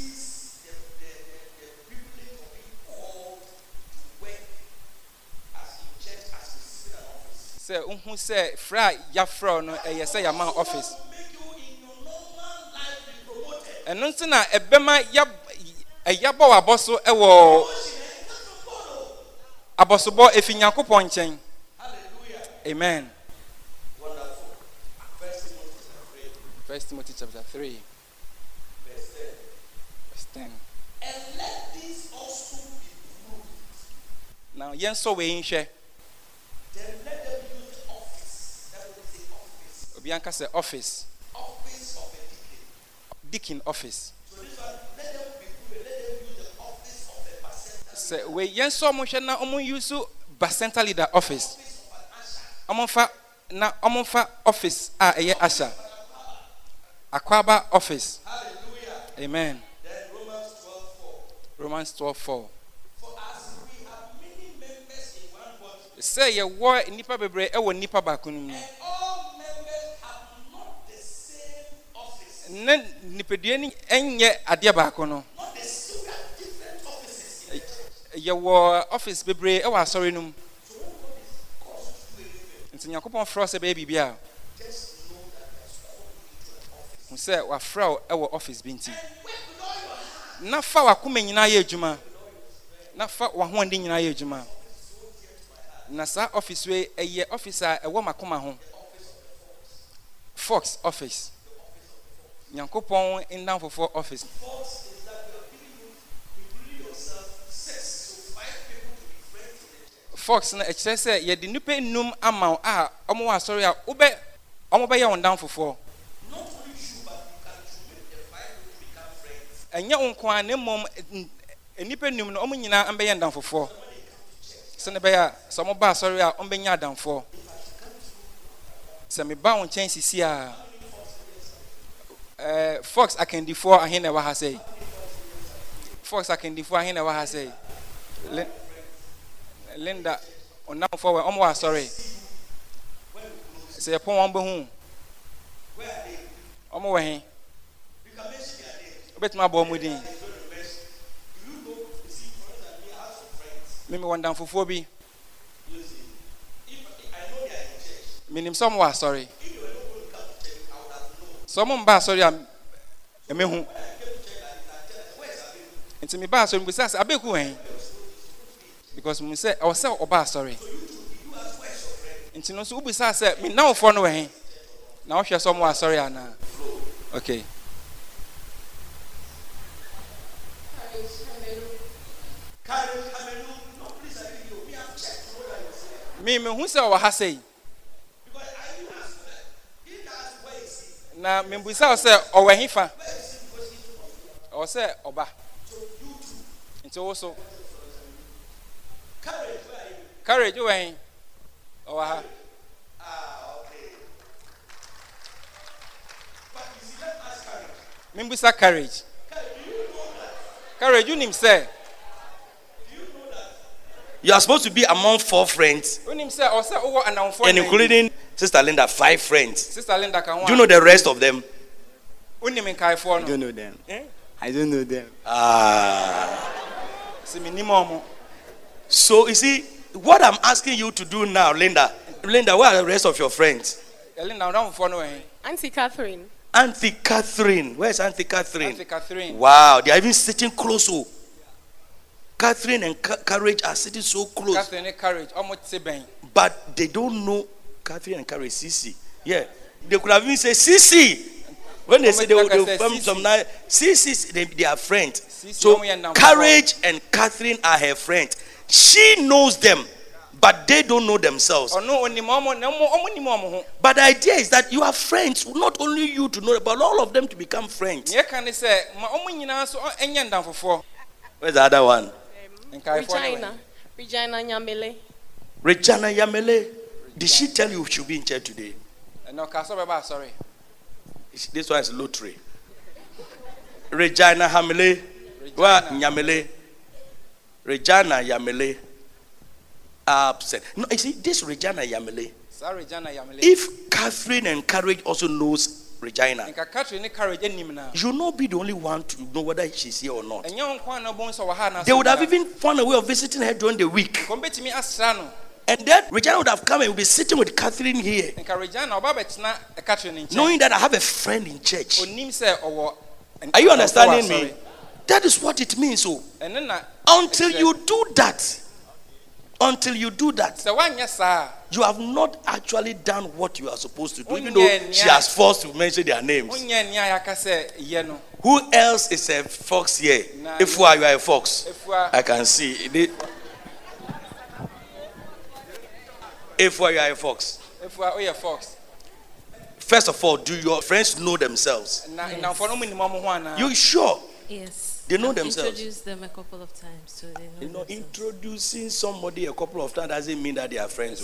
se unhu se fra ya fra no eye se ya man office eno nti na ebema ya eyabo aboso ewo abosobo efinyakopon nchen. Amen. Wonderful. First Timothy chapter three verse ten. And let these also be proved. Now yen so we nhwe Then let them use the office. That will say office. obianka say office Office of a deacon. deacon office. So this one, let them be proven. Let them use the office of a bacenta. Say we yen so mo hwe na omo use bacenta leader office. Omo fa na omo fa office a eye asha. Akwaba office. Hallelujah. Amen. Then Romans twelve four. Romans twelve four. For as we have many members in one body, Say ye wo nipa bebre e wo nipa ba kunu mu. and all members have not the same office. Na nipadua ni enye ade ba kono. Not the same, we have different offices. Ye wo office bebre e wo asori num. So when God is calls you to do anything, Nti Yakobon fro se be bibia. just know that He has called you into an office. Hu say wa fro e wo office binti. And work with all your heart. Na fa wa kuma nyina ye adwuma. Na fa wa ho ande nyina ye adwuma. Na sa office we eye officer e wo makoma ho. Fox office. Yakobon in down for four office. Fox is that you are giving you, including yourself, six, so five people to be friends in the church. Fox na e kire say ye de nipa num ama a omo wa sorry a wo be omo be ye on down for four. Not only you, but you can make the five people become friends. Enya onko an mom nipa num no omo nyina am be ye down for four. Se ne be ya so mo ba sorry a omo be nya down for. Se me ba on chance si a eh Fox akendi four ahen na wa ha say. Fox akendi four ahen na wa ha say. Linda on down for omo wa sorry. Se pon won be hu. Where are they? Omo wa hen. You can mention their names. Obetuma bo mu din. Do you know, you see, for instance, me, I have some friends. Me me wan down for four bi. You see, if I know they are in church, Minim some wa sorry. if they were not going to come to church, I would have known. Some ba sorry am me hu. When I came to church, I did tell them, where is Abiku? Nti me ba sorry me say abeku hen. Because me say I say oba sorry. So you two, you ask where is your friend? Nti no so ubi say say me now for no hen. Na wo hwe some wa sorry ana. Okay. Me, me, who said what I say? Na me, we say, say, or when he fa, or say, Oba. Into also courage, you ain't. Oh, ah, okay. Me, we say courage. Courage, you name say. You are supposed to be among four friends, and including Sister Linda, five friends. Sister Linda, can do you know the rest of them? I don't know them. Eh? I don't know them. Ah. So you see, what I'm asking you to do now, Linda, Linda, where are the rest of your friends? Auntie Catherine. Auntie Catherine. Where's Auntie Catherine? Auntie Catherine. Wow, they are even sitting close. Oh. Catherine and Ca- Courage are sitting so close. Catherine and Courage, but they don't know Catherine and Courage. Sisi, yeah, they could have even said Sisi when they say they will from some night. Sisi, they, they are friends. So Courage and Catherine are her friends. She knows them, but they don't know themselves. But the idea is that you are friends, not only you to know, but all of them to become friends. Where's the other one? Regina. Regina Nyamele. Regina Yamele. Did she tell you she'll be in church today? No, sorry. This one is lottery. Regina Hamele. What? Nyamele. Regina Yamele. Upset. No, you see, this Regina Yamele. Sorry, Regina Yamele. If Catherine and Courage also knows Regina, you will not be the only one to know whether she's here or not. They would have even found a way of visiting her during the week. And then Regina would have come and would be sitting with Catherine here, knowing that I have a friend in church. Are you understanding me? That is what it means. So until you do that, until you do that, you have not actually done what you are supposed to do, even though she has forced to mention their names. Who else is a fox here? If you are, you are a fox. I can see. If you are a fox. If you are a fox. First of all, do your friends know themselves? Yes. You sure? Yes. They know I've themselves. Introduced them a couple of times, so they know. You know, themselves. introducing somebody a couple of times doesn't mean that they are friends.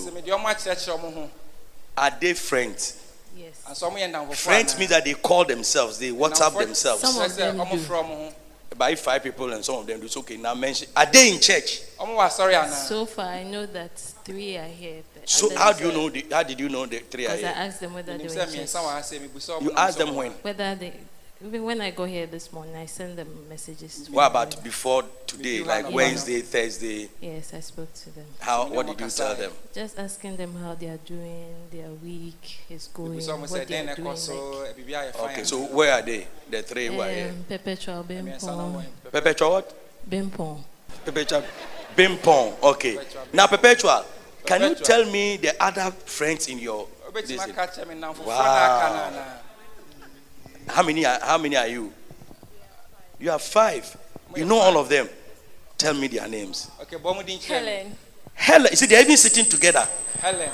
Are they friends? Yes. Friends means that they call themselves, they WhatsApp themselves. Some of them do. By five people and some of them do. It's okay. Now mention. Are they in church? So far, I know that three are here. So how do you know? The, how did you know the three are Because I here? asked them whether they were in church. You asked them when? Whether they, even when I go here this morning, I send them messages. What about before today, like Yeah. Wednesday, Thursday? Yes, I spoke to them. How? What did you tell them? Just asking them how they are doing, their week is going, what they are doing. Like, Okay, so where are they? The three who are here. um, Perpetual Bimpong. Perpetual what? Bimpong. Perpetual Bimpong. Okay. Now Perpetual, can you tell me the other friends in your this thing? Wow. How many are how many are you? You have five. You know all of them. Tell me their names. Helen. Helen. You see, they're even sitting together. Helen.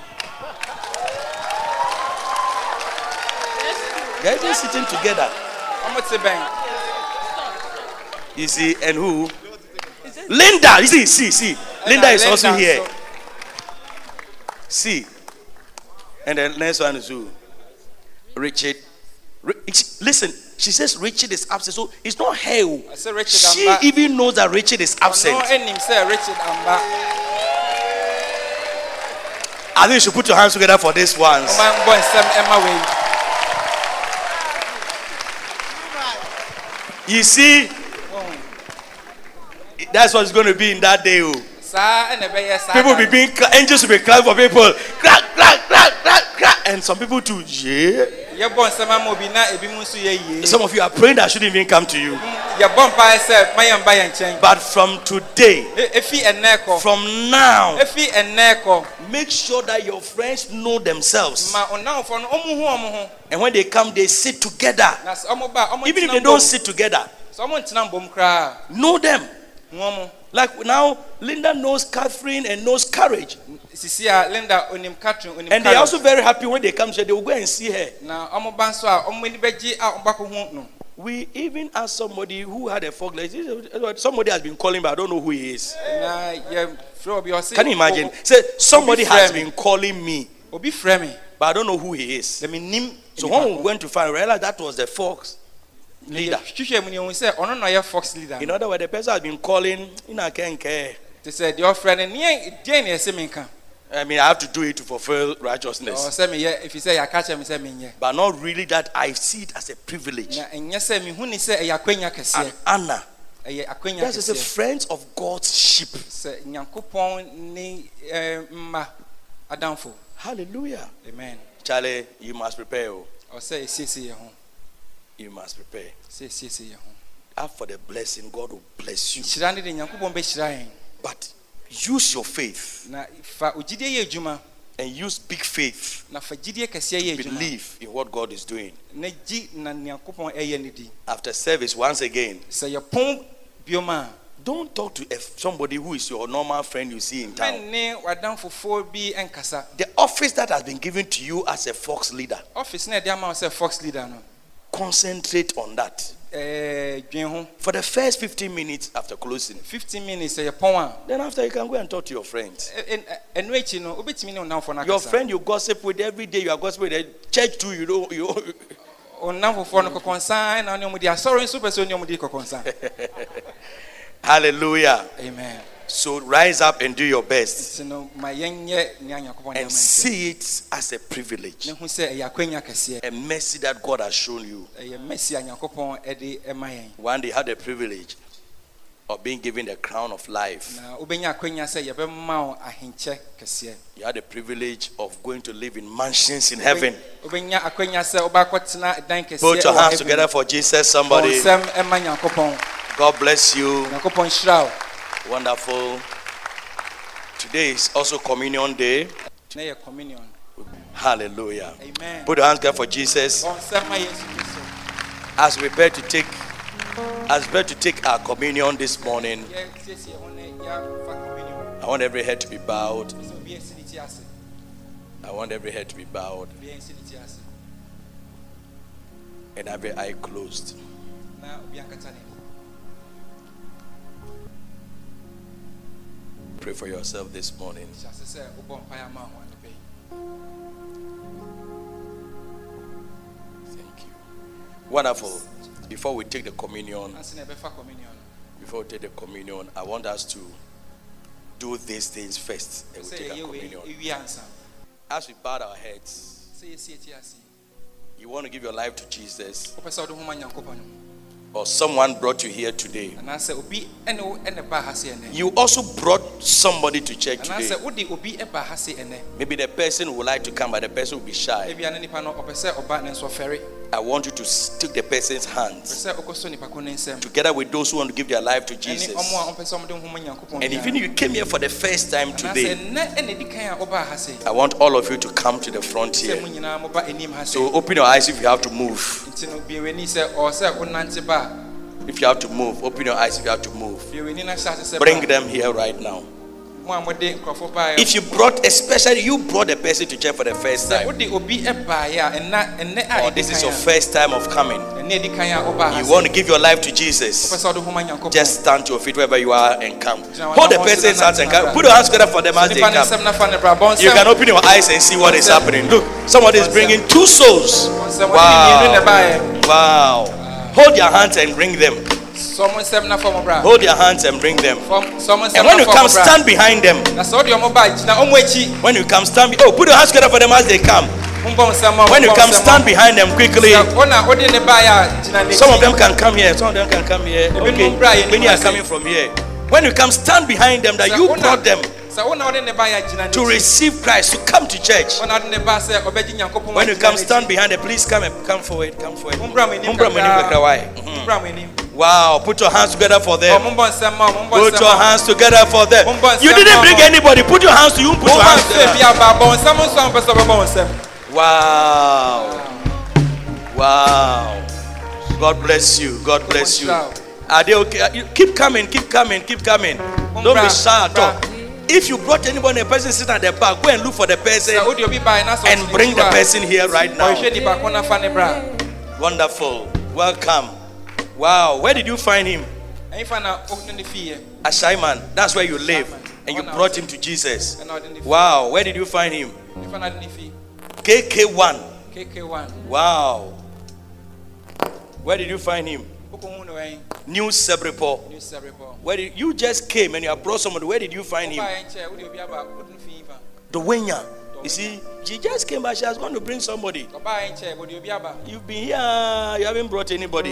They're even sitting together. You see, and who? Linda. You see, see, see. Linda is also here. See. And the next one is who? Richard. Listen, she says Richard is absent, so it's not her. She even knows that Richard is absent. I think you should put your hands together for this once. You see, that's what's going to be in that day. People will be being, angels will be clapping for people. Clap, clap, clap, clap, clap. And some people too, yeah. Some of you are praying that shouldn't even come to you. But from today, from now, make sure that your friends know themselves. And when they come, they sit together. Even if they don't sit together, Know them. Like now, Linda knows Catherine and knows Courage. And they are also very happy when they come here. They will go and see her. We even asked somebody who had a fog light. Somebody has been calling, but I don't know who he is. Can you imagine? Say somebody has been calling me, but I don't know who he is. So when we went to find, we realized that was the fox leader. In other words, the person has been calling. I can't care. I mean, I have to do it to fulfill righteousness. But not really that I see it as a privilege. An honor. That is a friends of God's sheep. Hallelujah. Amen. Charlie, you must prepare. You must prepare. Ask for the blessing. God will bless you. But use your faith and use big faith. Believe in what God is doing. After service, once again, don't talk to somebody who is your normal friend you see in town. The office that has been given to you as a fox leader, concentrate on that. For the first fifteen minutes after closing. fifteen minutes. Then after you can go and talk to your friends. Your friend you gossip with every day, you are gossiping with the church too, you know. You Hallelujah. Amen. So rise up and do your best. And see it as a privilege. A mercy that God has shown you. One day you had the privilege of being given the crown of life. You had the privilege of going to live in mansions in heaven. Put your hands together for Jesus, somebody. God bless you. Wonderful. Today is also communion day. Hallelujah. Amen. Put your hands together for Jesus. As we prepare to take, as we prepare to take our communion this morning, I want every head to be bowed. I want every head to be bowed and every eye closed. Pray for yourself this morning. Thank you. Wonderful. Before we take the communion, before we take the communion, I want us to do these things first. And we take our communion. As we bow our heads, you want to give your life to Jesus, or someone brought you here today. You also brought somebody to church today. Maybe the person would like to come, but the person will be shy. I want you to take the person's hands together with those who want to give their life to Jesus. And even if you came here for the first time today, I want all of you to come to the front here. So open your eyes if you have to move. If you have to move, open your eyes if you have to move. Bring them here right now. If you brought, especially you brought a person to church for the first time, or this is your first time of coming, you want to give your life to Jesus, just stand to your feet wherever you are and come. Hold the person's hands and come. Put your hands together for them as they come. You can open your eyes and see what is happening. Look, somebody is bringing two souls. Wow. Wow. Hold your hands and bring them. Hold your hands and bring them. And when you come, stand behind them. When you come, stand. Be- oh, put your hands together for them as they come. When you come, stand behind them quickly. Some of them can come here. Some of them can come here. Okay. Many are coming from here. When you come, stand behind them that you brought them to receive Christ, to come to church. When you come, stand behind them. Please come and come forward. Come forward. Wow, put your hands together for them. Put your hands together for them. You didn't bring anybody. Put your hands to you. Put your hands together. Wow. Wow. God bless you. God bless you. Are they okay? Keep coming, keep coming, keep coming. Don't be shy at all. If you brought anybody, a person sitting at the back, go and look for the person and bring the person here right now. Wonderful. Welcome. Wow. Where did you find him? Ashaiman. That's where you live. And you brought him to Jesus. Wow. Where did you find him? K K one. K K one. Wow. Where did you find him? New Sebreport. Where did you just came and you have brought somebody? Where did you find him? Dwayne. You see, she just came back. She has gone to bring somebody. You've been here. You haven't brought anybody.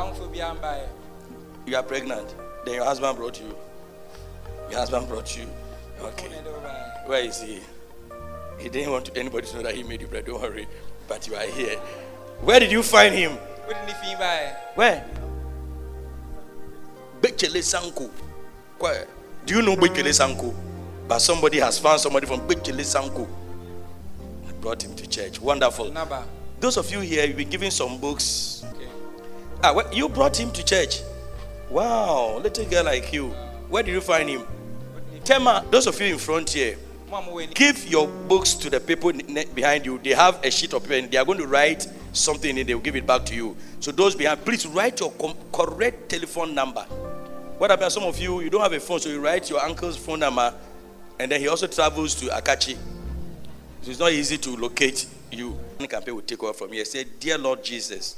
You are pregnant. Then your husband brought you. Your husband brought you. Okay. Where is he? He didn't want anybody to know that he made you bread. Don't worry. But you are here. Where did you find him? Where? Bechele Sanku. Where? Do you know Bechele Sanku? But somebody has found somebody from Bechele Sanku. Brought him to church. Wonderful. Naba. Those of you here, you've been giving some books. Okay. Ah, well, you brought him to church. Wow, little girl like you. Where did you find him? Tema, those of you in front here, give your books to the people behind you. They have a sheet of paper and they are going to write something in it. They will give it back to you. So those behind, please write your com- correct telephone number. What about some of you? You don't have a phone, so you write your uncle's phone number, and then he also travels to Akachi. So it's not easy to locate you. The campaign will take over from here. Say, dear Lord Jesus,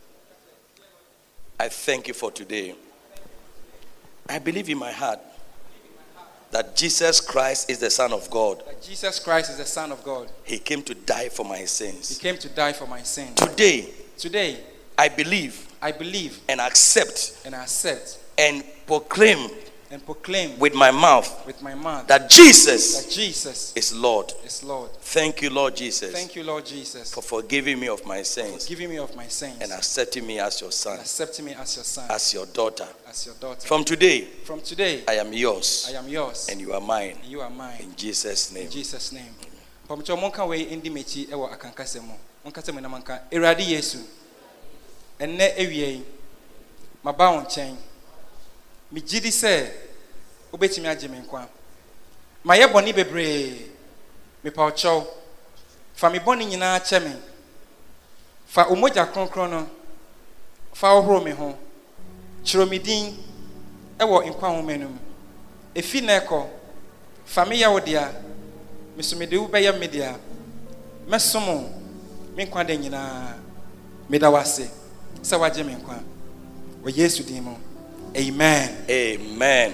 I thank you for today. I believe in my heart that Jesus Christ is the Son of God. That Jesus Christ is the Son of God. He came to die for my sins. He came to die for my sins. Today, today, I believe, I believe, and accept, and accept, and proclaim, and proclaim with my mouth, with my mouth, that Jesus, that Jesus is Lord. Is Lord. Thank you, Lord Jesus. Thank you, Lord Jesus, for forgiving me of my sins, forgiving me of my sins, and accepting me as your son, accepting me as your son, as your daughter, as your daughter. From today, from today, I am yours. I am yours, and you are mine. And you are mine. In Jesus' name. In Jesus' name. Pamucho monka we indi mechi ewo akankase mo. Monka se mo na manka Erade Yesu. Enne ewie maba won chen. Mi gidi se obetimi agye me nkwa. Ma ye boni bebre. Me pa ocho. Fa me boni nyina ache me. Fa omoja kronkron no. Fa ohoro me ho. Chiro me din ewo nkwa ho menum. Efi na ekọ. Fa me ya wodia. Me so me de wo be ya media. Me somo me nkwa de nyina. Me da wase. Se waje me nkwa. Wo Yesu din mo. Amen. Amen.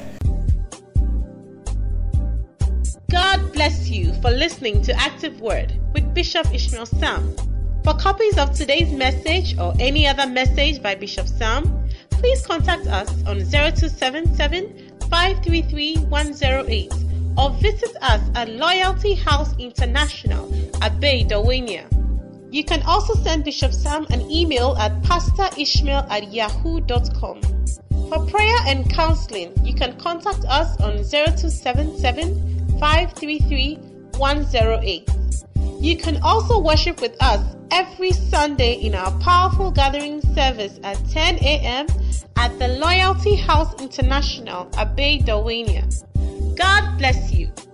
God bless you for listening to Active Word with Bishop Ishmael Sam. For copies of today's message or any other message by Bishop Sam, please contact us on zero two seven seven, five three three, one zero eight or visit us at Loyalty House International at Bay, Dawania. You can also send Bishop Sam an email at pastorishmael at yahoo dot com. For prayer and counseling, you can contact us on zero two seven seven, five three three, one zero eight. You can also worship with us every Sunday in our powerful gathering service at ten a.m. at the Loyalty House International at Bay, Dawania. God bless you.